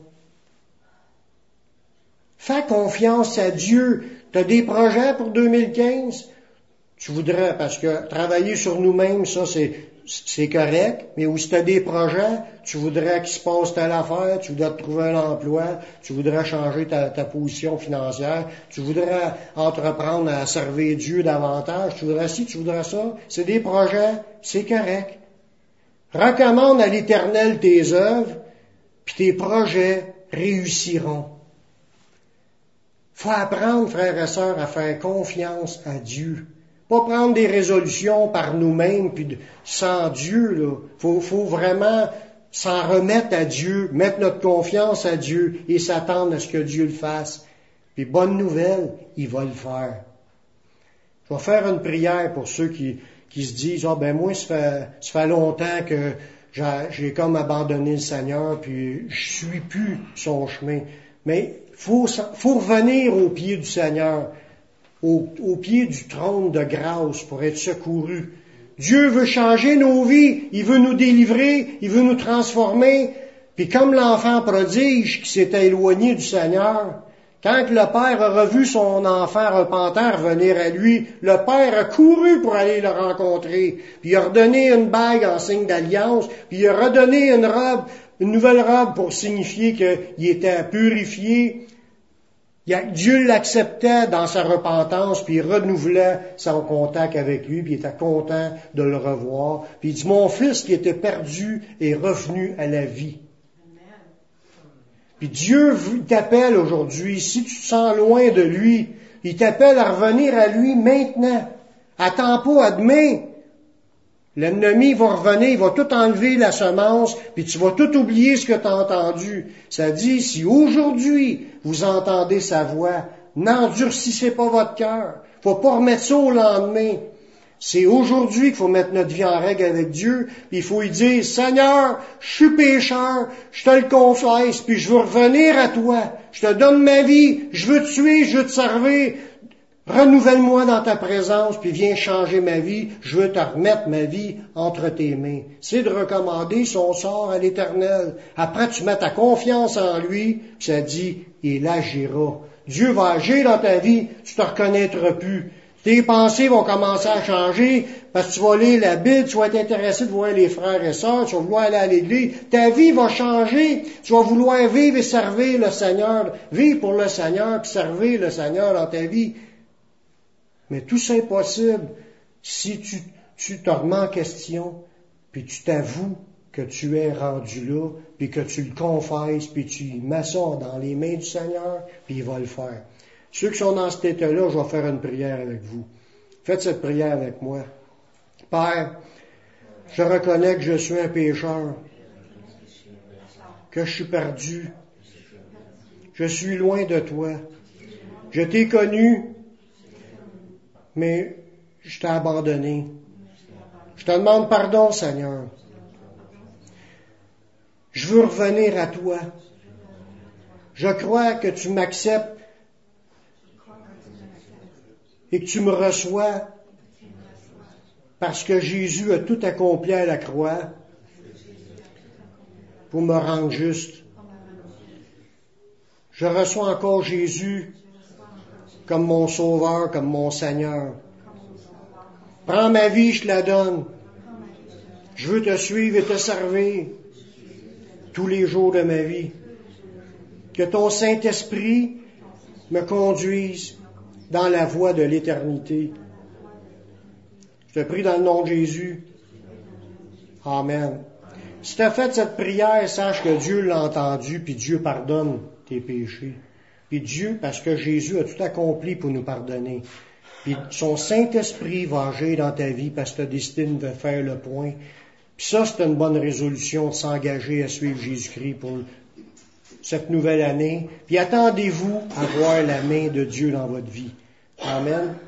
Fais confiance à Dieu. Tu as des projets pour deux mille quinze? Tu voudrais, parce que travailler sur nous-mêmes, ça, c'est, c'est correct, mais aussi tu as des projets, tu voudrais qu'il se passe telle affaire, tu voudrais te trouver un emploi, tu voudrais changer ta, ta position financière, tu voudrais entreprendre à servir Dieu davantage, tu voudrais ci, tu voudrais ça. C'est des projets, c'est correct. Recommande à l'Éternel tes œuvres, puis tes projets réussiront. Faut apprendre, frères et sœurs, à faire confiance à Dieu. Pas prendre des résolutions par nous-mêmes, puis de, sans Dieu, là. Faut, faut vraiment s'en remettre à Dieu, mettre notre confiance à Dieu et s'attendre à ce que Dieu le fasse. Puis bonne nouvelle, il va le faire. Je vais faire une prière pour ceux qui, qui se disent, ah oh, ben moi, ça fait, ça fait longtemps que j'ai, j'ai comme abandonné le Seigneur, puis je suis plus son chemin. Mais faut, faut revenir au pied du Seigneur, au, au pied du trône de grâce pour être secouru. Dieu veut changer nos vies, il veut nous délivrer, il veut nous transformer. Puis comme l'enfant prodige qui s'était éloigné du Seigneur, quand le père a revu son enfant repentant revenir à lui, le père a couru pour aller le rencontrer. Puis il a redonné une bague en signe d'alliance, puis il a redonné une robe, une nouvelle robe pour signifier qu'il était purifié. Dieu l'acceptait dans sa repentance, puis il renouvelait son contact avec lui, puis il était content de le revoir. Puis il dit, mon fils qui était perdu est revenu à la vie. Amen. Puis Dieu t'appelle aujourd'hui, si tu te sens loin de lui, il t'appelle à revenir à lui maintenant. Attends pas à demain. L'ennemi va revenir, il va tout enlever la semence, puis tu vas tout oublier ce que tu as entendu. Ça dit, si aujourd'hui vous entendez sa voix, n'endurcissez pas votre cœur. Faut pas remettre ça au lendemain. C'est aujourd'hui qu'il faut mettre notre vie en règle avec Dieu, puis il faut lui dire, Seigneur, je suis pécheur, je te le confesse, puis je veux revenir à toi. Je te donne ma vie, je veux te suivre, je veux te servir. Renouvelle-moi dans ta présence, puis viens changer ma vie. Je veux te remettre ma vie entre tes mains. C'est de recommander son sort à l'Éternel. Après, tu mets ta confiance en lui, puis ça dit, il agira. Dieu va agir dans ta vie, tu te reconnaîtras plus. Tes pensées vont commencer à changer, parce que tu vas lire la Bible, tu vas être intéressé de voir les frères et sœurs, tu vas vouloir aller à l'église. Ta vie va changer, tu vas vouloir vivre et servir le Seigneur, vivre pour le Seigneur, puis servir le Seigneur dans ta vie. Mais tout ça est possible si tu, tu te remets en question, puis tu t'avoues que tu es rendu là, puis que tu le confesses, puis tu mets ça dans les mains du Seigneur, puis il va le faire. Ceux qui sont dans cet état-là, je vais faire une prière avec vous. Faites cette prière avec moi. Père, je reconnais que je suis un pécheur, que je suis perdu. Je suis loin de toi. Je t'ai connu, mais je t'ai abandonné. Je te demande pardon, Seigneur. Je veux revenir à toi. Je crois que tu m'acceptes et que tu me reçois parce que Jésus a tout accompli à la croix pour me rendre juste. Je reçois encore Jésus comme mon Sauveur, comme mon Seigneur. Prends ma vie, je te la donne. Je veux te suivre et te servir tous les jours de ma vie. Que ton Saint-Esprit me conduise dans la voie de l'éternité. Je te prie dans le nom de Jésus. Amen. Si tu as fait cette prière, sache que Dieu l'a entendu, puis Dieu pardonne tes péchés. Puis Dieu, parce que Jésus a tout accompli pour nous pardonner. Puis son Saint-Esprit va agir dans ta vie parce que tu as décidé de faire le point. Puis ça, c'est une bonne résolution de s'engager à suivre Jésus-Christ pour cette nouvelle année. Puis attendez-vous à voir la main de Dieu dans votre vie. Amen.